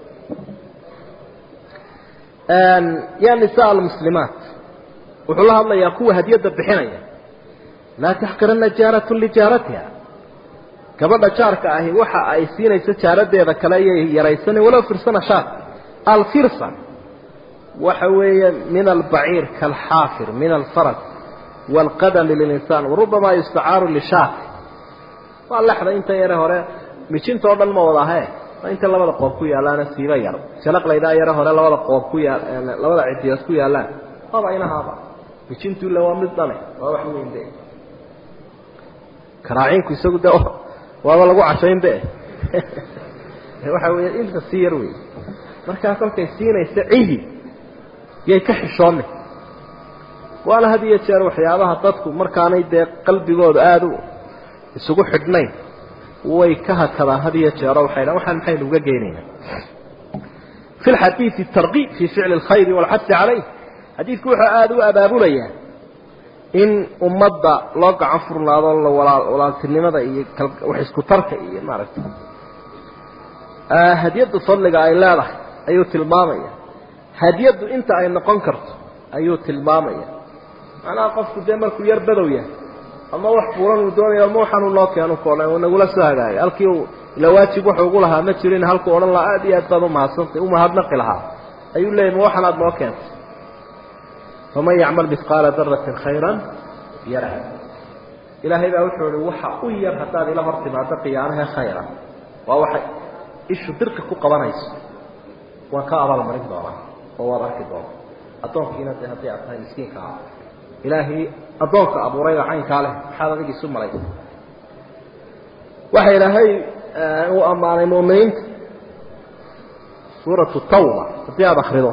aan ya nisaa muslimaat wuxuu la hadlayaa kuwa hadiyada bixinaya la tahqiranna jaaratu li jaaratiha gabadha jaarka ahi waxa ay siinayso jaaradeeda kale ay yaraysan wala firsana shaat al firsan waxa weeye min al ba'ir kal hafir min al farad wal qadam lil insan وربما يستعار لشاat wallaxda inta yar hore mijinta oo dhan ma wada ahay inta labada qoob ku yaalana siiba yar shalaqlayda yar hore labada qoob ku yaal labada cidiyood ku yaalaan haba inaaba mijintu la waa mid dhalay waa wax weyn de karaacinku isagu daa waa lagu cashayn bee waxa weeye inta siyar weey marka kolkay siinaysa cidi yay ka xishoonay wala hadiye jeer waxyaabaha dadku markaanay de qalbigooda aad u isugu xidhnay way ka hakada hadiye jeer waxay waxaan maxay uga geynayna في الحديث الترغيب في فعل الخير والحث عليه حديث كوحة آدو أبابوليا إن أمضى لقى عفر الله ولا ولا تنمضى وحسكو ترك إيه ما عرفت آه هديد صلق عيلالة أيوة المامية هديد أنت أين قنكرت أيوة المامية أنا قفت ديمالك يربدويا أما وحفوران ودوني الموحن الله كانوا قولا ونقول السهل الكيو لواتي بوحو يقولها ما تشيرين هالكو أولا الله آدي أدبادو مع الصنطي وما هاد نقلها أيوة اللي موحن أدنو كانت faman yacmal mithqaala daratin khayran yarah ilaahay baa wuxuu yihi waxa u yar haddaad ila hor timaado qiyaamaha khayra waa waxay ishu dirka ku qabanayso waa ka abaalmarin doonaa oo waad arki doonaa addoonkiina dee haddii aad tahay miskiinka ah ilaahay addoonka abuurayda caynkaa leh maxaad adiga isu malaysa waxa ilaahay uu ammaanay mu'miniinta suuratu tawba haddii aada akrido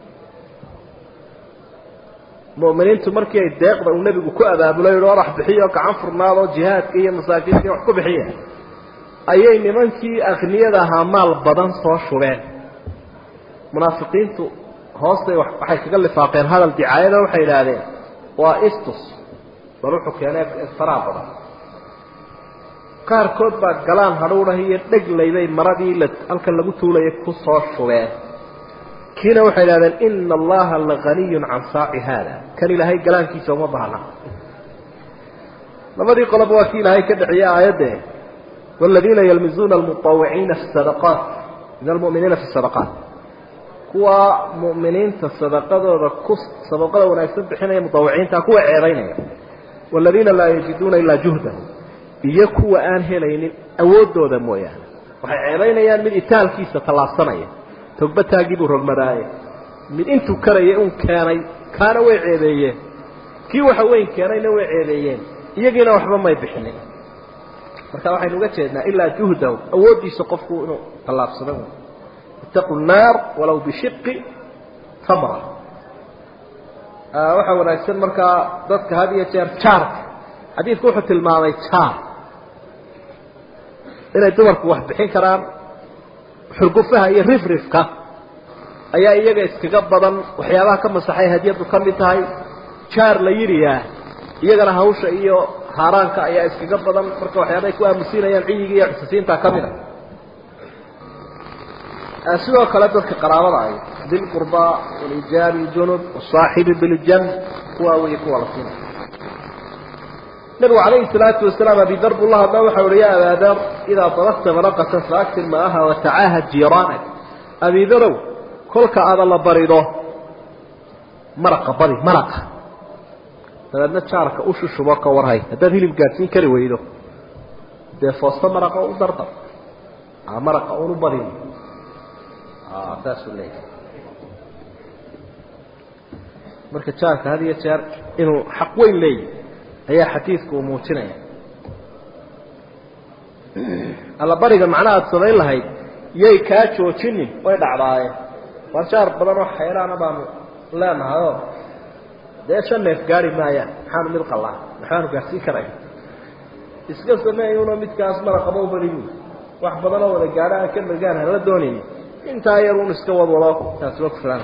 mu'miniintu markii ay deeqda uu nebigu ku abaabulay o orax bixiyo gacan furnaado jihaadka iyo masaakiinta wax ku bixiya ayay nimankii akniyada ahaa maal badan soo shubeen munaafiqiintu hoostay waxay kaga lifaaqeen hadal dicaayada waxay idhaahdeen waa istus bal wuxuu keenay faraa badan qaarkood baa galaan hadhuudhah iyo dheglaybay maradii halkan lagu tuulayay ku soo shubeen kiina waxay idhahdeen ina allaha laganiyun can saaci haada kan ilaahay galaankiisa uma baahna labadii qoloba waa kii ilaahay ka dhexiyey aayadde والذين يلمزون المطوعين في الصدقات من المؤمنين في الصدقات كوا مؤمنين في الصدقات كس صدقات وناكسب بحين مطوعين تا كوا عيرين والذين لا يجدون إلا جهدهم يكوا آن هلين أودوا مويا waxay ceebaynayaan mid itaalkiisa talaabsanaya togbata gibu rogmaraay mid intu karaya un keenay kaana way ceebeeyeen kii waxa weyn keenayna way ceebeeyeen iyagina waxba may bixinin marka waxaynu uga jeednaa ilaa juhdahu awoodiisa qofku inuu talaabsado ittaqu nnaar walaw bishiqqi tamra waxa wanaagsan markaa dadka had iyo jeer jaarka xadiidku wuxuu tilmaamay jaar inay dumarku wax bixin karaan xurgufaha iyo rifrifka ayaa iyaga iskaga badan waxyaabaha ka masaxay hadiyadu ka mid tahay jaar la yiriyaa iyagana hawsha iyo haaraanka ayaa iskaga badan marka waxyaabay ku aamusinayaan ciyiga iyo xusisiinta ka mid ah sidoo kale dadka qaraabada ay bil qurba wal ijaari junub wasaahibi bil jann kuwa way ku wala siin nabi alayhi salatu wasalaam abi darb allah ma waxa uu yaa abaadar ila talaqta maraqatan faaktir maaha wa ta'ahad jiranak abi darb kulka aad la barido maraqa bari maraqa dadna jaarka u shushubo ka warhay hadii hilib gaarsiin kari weydo de foosta maraqa u darda ah maraqa uu bari ah taasu leeyahay marka jaarka hadiya jaar inuu xaq weyn leeyahay ayaa xadiisku muujinaya alla bariga macnaha sameyn lahayd yay ka joojinin way dhacdaayeen warjaar badan oo xeeraana baan leenahay deeshan neef gaari maaya maxaan mid qalaa maxaan gaarsiin karay iska sameeyuna midkaas mara qabo barigu wax badan oo wada gaara ka magaan la doonin inta yaruun iska wadwado taas wax filan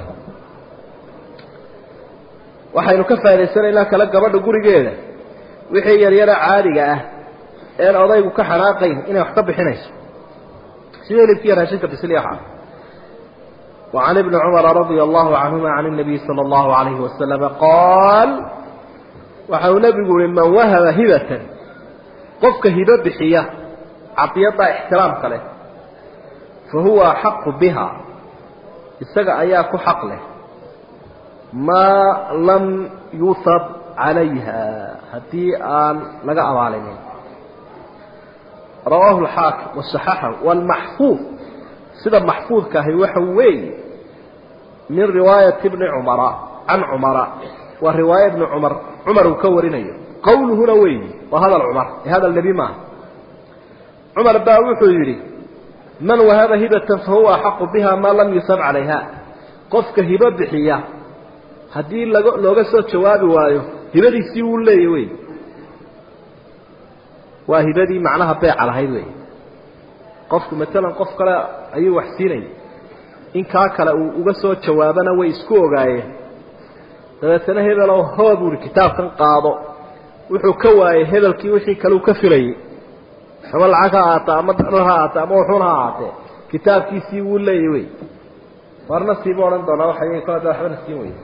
waxaynu ka faa'iideysanaynaa kala gabadha gurigeeda wixii yar yar caadiga ah ee odaygu ka xaraaqayn inay wax ka bixinayso sidoo leeyahay raashinka bisliixa وعن ابن عمر رضي الله عنهما عن النبي صلى الله عليه وسلم قال وحاول نبي من وهب هبة قفك هبة بحية عطية احترام له فهو حق بها استقع اياك حق له ما لم يوثب عليها هدي آن لقى أمالين رواه الحاكم والصحاحة والمحفوظ سيدا محفوظ كهي وحوي من رواية ابن عمر عن عمر ورواية ابن عمر عمر وكوريني قوله نوي وهذا العمر هذا النبي ما عمر باوح يري من وهب هبة فهو أحق بها ما لم يسب عليها قفك هبة بحية هدي لوغا سو جوابي وايو هبدي سي ولي وي وهبدي معناها بيع على هاي وي قفك مثلا قف كلا اي وحسيني in ka kala uu uga soo jawaabana way isku ogaayeen dadana hebel oo hoobur kitaabkan qaado wuxuu ka waayay hebelkii wixii kale uu ka filayay ama lacag aata ama daraha aata ama wuxuuna aata kitaabkiisii uu leeyahay warna si booran doona waxay ka wada waxba nasiin way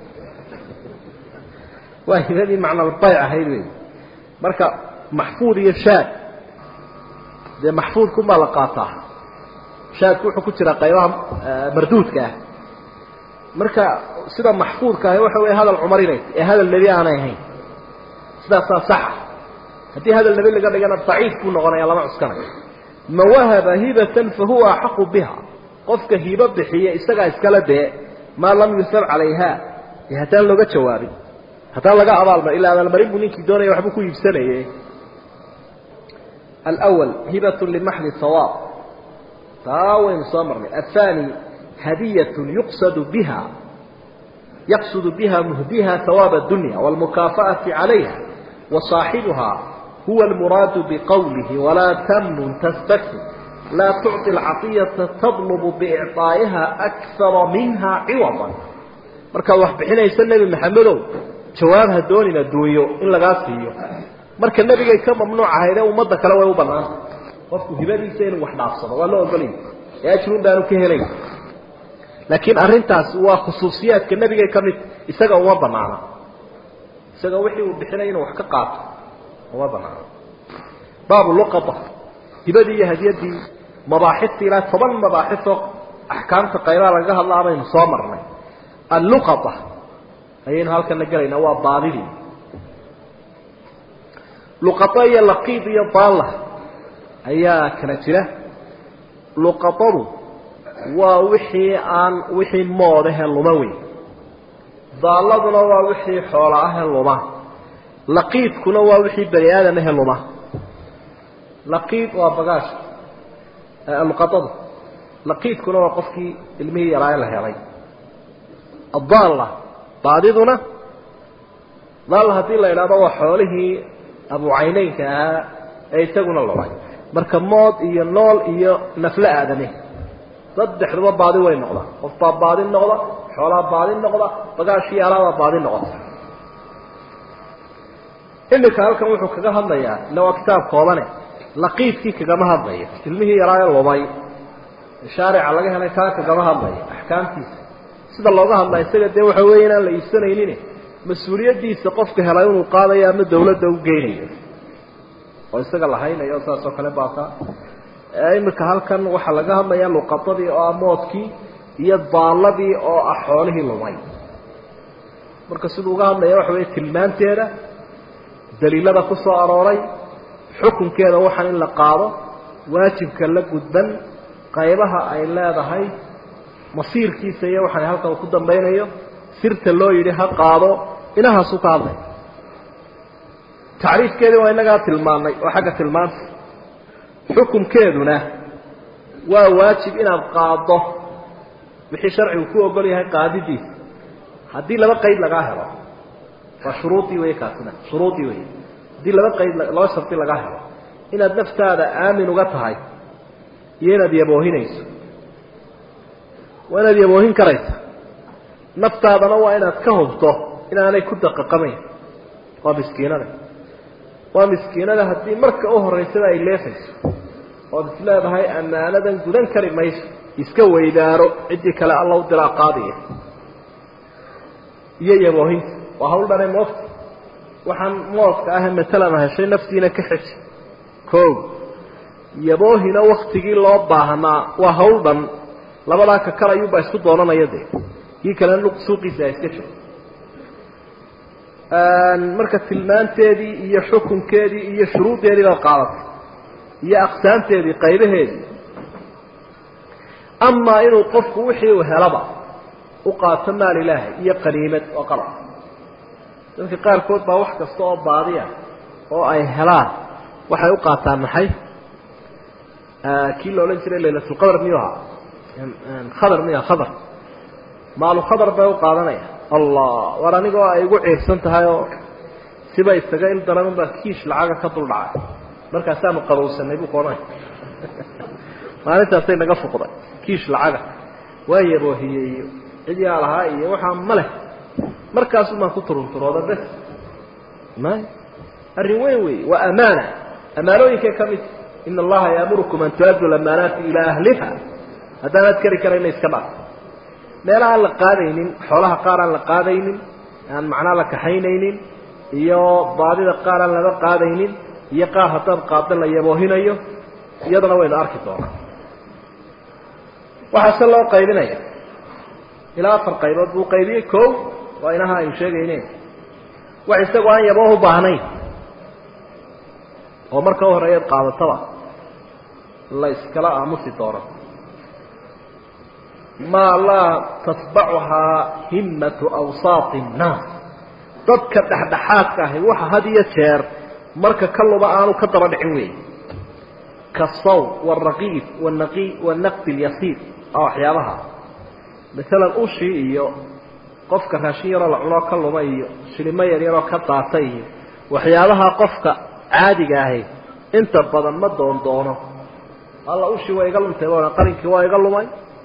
waa hibadii macna bay'a hayday marka mahfuud iyo shaad de mahfuud kuma la qaataa shaadku wuxuu ku jira qaybaha marduudka marka sida maxfuudka ah waxa weey hadal Umar inay ee hadal nabi aanay ahayn sidaas sax hadii hadal nabi laga dhigana daciif ku noqonaya lama cuskanayo ma wahaba hibatan fa huwa haqu biha qofka hiba bixiye isaga iskala de ma lam yusab alayha yahadan laga jawaabi hadan laga abaalma ila amal marin ninkii doonay waxba ku iibsanayay الأول هبة لمحل الثواب تاوين صامرني الثاني هدية يقصد بها يقصد بها مهديها ثواب الدنيا والمكافأة عليها وصاحبها هو المراد بقوله ولا تمن تستكثر لا تعطي العطية تطلب بإعطائها أكثر منها عوضا مركا واحد حين يسلم محمده جوابها دوني ندويو إلا غاسيو marka nabiga ka mamnuuc ahayd umada kale way u banaan qofku hibadiisa inuu wax dhaafsado waa loo ogolay ee jirun daanu ka helay laakiin arintaas waa khusuusiyadka nabiga ka mid isaga uma banaana isaga wixii uu bixinay inuu wax ka qaato uma banaana baabu luqata hibadii iyo hadiyadii mabaaxithii ila toban mabaaxith ahkaamta qaybaha laga hadlaabay soo marnay al-luqata ayayna halkan la galayna waa baadidii لقطية لقيطية ضالة أيها كنتلة لقطر ووحي عن وحي موضه اللموي ضالتنا ووحي حولها اللمة لقيط كنا ووحي بريادة اللمة لقيط وبقاش اللقطر لقيط كنا وقفكي المية رأي لها رأي الضالة بعضنا ضالة هتي الله إلى ضوء حوله أبو عينيك أي تقول الله مركب موت إيا النول إيا نفل آدمي ضد حرب بعض وين نقطة وفطاب بعض النقطة حوالات بعض النقطة بقى شيء على بعض النقطة إنك هالكم وحوك كذا هالضياء لو كتاب قولنا لقيت فيك كما هالضياء كلمه يراي الوضي الشارع على جهة كذا كما هالضياء أحكام فيه سيد الله هالضياء سيد ده وحوينا اللي يستنى يلينه مسؤوليتي qofka helayn uu qaadaya ama dawladda u geenayo oo isaga lahaynayo saas oo kale baaqaa ay marka halkan waxa laga hadlayaa luqadii oo amoodkii iyo baaladii oo axoolihii lumay marka sidoo uga hadlayaa waxa weey tilmaanteeda daliilada ku soo arooray xukunkeeda waxaan in la qaado waajibka la gudban qaybaha ay leedahay masiirkiisa iyo waxa halkan ku dambaynayo sirta loo yiri ha qaado inaha soo qaaday taariifkeeda waa inaga tilmaanay oo xaga tilmaan xukunkeeduna waa waajib inaad qaado wixii sharcigu ku ogol yahay qaadidiis hadii laba qayd laga helo fa shuruudi way kaasna shuruudi way hadii laba qayd laba sharti laga helo inaad naftaada aamin uga tahay iyo inaad yaboohinayso wanaad yaboohin karaysa naftaadana waa inaad ka hubto inaanay ku daqaqamayn waa miskiinada waa miskiinada haddii marka u horeysada ay leefayso oo isleedahay amaanadan gudan kari mayso iska weydaaro ciddii kale alla u diraa qaadiya iyo yaboohinta waa hawl dhanay moofta waxaan moodka ah matalan heshay naftiina ka xiji koow yaboohina waktigii loo baahnaa waa hawl dhan labadaa ka kale ayuuba isku doonanaya dee kii kalena suuqiisa iska jiro marka tilmaanteedii iyo xukunkeedii iyo shuruudeedii la qaadatay iyo aqsaamteedii qaybaheedii ama inuu qofku wixii uu helaba u qaato maal ilaahay iyo qaniimad oo qalab dadka qaarkood baa wax kasta oo baadiya oo ay helaan waxay u qaataan maxay kii loolan jiray laylatul qadr miyuha khadar miya khadar maalu khadar bay u qaadanaya allah war anigoo ay ugu ciirsan tahay oo siba isaga il daran ba kiish lacaga ka dul dhacay markaas aanu qabowsanay buu qoonay maalintaasay naga fuqday kiish lacaga way yaboohiyay cidii alaha iyo waxa male markaas uma ku turunturooda bas ma arrin weyn wey wa amaana amaanooyinka kamid in allaha yaamurukum an tu'addu al-amanati ila ahliha hadana adkari karayna iska dhaaf meelaha la qaadaynin xoolaha qaar aan la qaadaynin aan macna la kaxaynaynin iyo baadida qaar aan la qaadaynin iyo qaar haddaan qaado la yaboohinayo iyadana waynu arki doonaa waxa loo qaybinaya ilaa afar qaybood buu qaybiyey kow waa inaha aynu sheegayneen wax isagoo aan yabooh u baahnayn oo marka u horeeyaad qaadataba la iskala aamusi doono maa laa tatbacuhaa himmatu awsaati innaas dadka dhexdhexaadka ahi waxa had iyo jeer marka ka luba aanu ka daba dhicin weeye kasaw waalraqiib wanaqi wanaqdi lyasiir oo waxyaabaha maalan ushii iyo qofka raashin yaroo la cunoo ka luma iyo shilimo yar yaroo ka daatay iyo waxyaabaha qofka caadiga ahi inta badan ma doon doono alla ushii waa iga luntay waa qalinkii waa iga lumay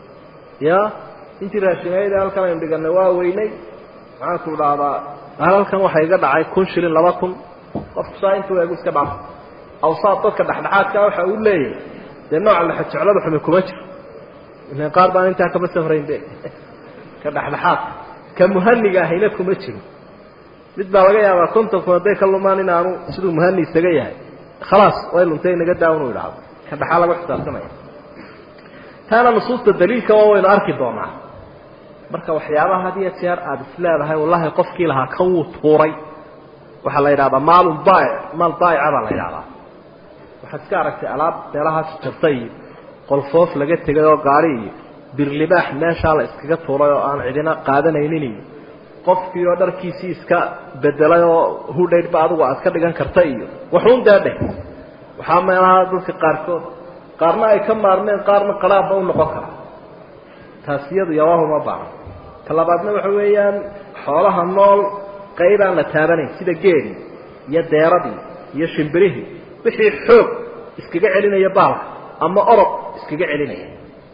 ya intii raashineeyda halkan aynu dhiganay waa weynay maxaan ku dhahdaa halkan waxaa iga dhacay kun shilin laba kun qofku saa intuu eegu iska dhaafo awsaad dadka dhexdhexaadka waxa uu leeyahay dee nooca lexejeclada xumi kuma jiro ilan qaar baan intaa kama safrayn be ka dhexdhexaadka ka muhaniga ahayna kuma jiro mid baa laga yaabaa kontonku hadday ka lumaan in aanu siduu muhani isaga yahay khalaas way luntay inaga daawan u idhaahdo ka dhaxaa lagu xisaabtamaya taana nusuusta daliilka waa waynu arki doonaa marka waxyaabaha had iyo jeer aada isleedahay wallahi qofkii lahaa kan wuu tuuray waxaa la yidhahdaa maalun baayic maal baayica baa la yidhahdaa waxaad iska aragtay alaab meelahaas jabtay iyo qolfoof laga tegay oo gaari iyo birlibaax meeshaa la iskaga tuuray oo aan cidina qaadanaynin iyo qofkii oo dharkiisii iska bedelay oo hudhaydhba adigu aad ka dhigan karta iyo waxuun daadheh waxaa meelaha dadka qaarkood qaarna ay ka maarmeen qaarna qaraabba u noqon kara taasiyadu yabaahu ma baahan ka labaadna waxa weeyaan xoolaha nool qayb aan la taabanayn sida geeli iyo deeradii iyo shimbirihii wixii xoog iskaga celinaya baalka ama orod iskaga celinaya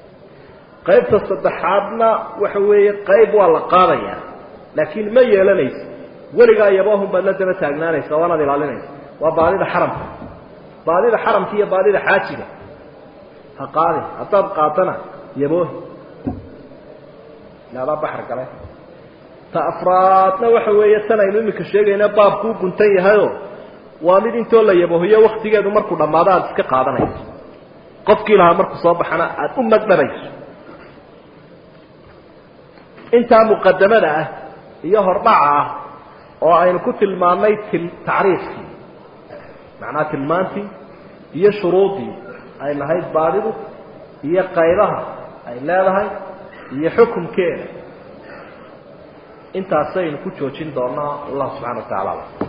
qaybta saddexaadna waxa weeye qayb waa la qaadayaa laakiin ma yeelanaysa weligaa yabaahun baad la daba taagnaanaysa waanaad ilaalinaysa waa baadida xaramka baadida xaramka iyo baadida xaajiga ha qaadin haddaad qaadana yaboohi ilaadaa baxar gale ta afraadna waxa weeye tan aynu iminka sheegayna baabkuu guntan yahayoo waa mid intoo la yaboohiyo waktigeedu markuu dhammaado aada iska qaadanayso qofkii lahaa markuu soo baxana aada u magdhabayso intaa muqadamada ah iyo hordhaca ah oo aynu ku tilmaannay til tacriifkii macnaha tilmaantii iyo shuruudii ay lahayd baadidu iyo qaybaha ay leedahay iyo xukunkeeda intaasaynu ku joojin doonaa allah subxana wa tacaala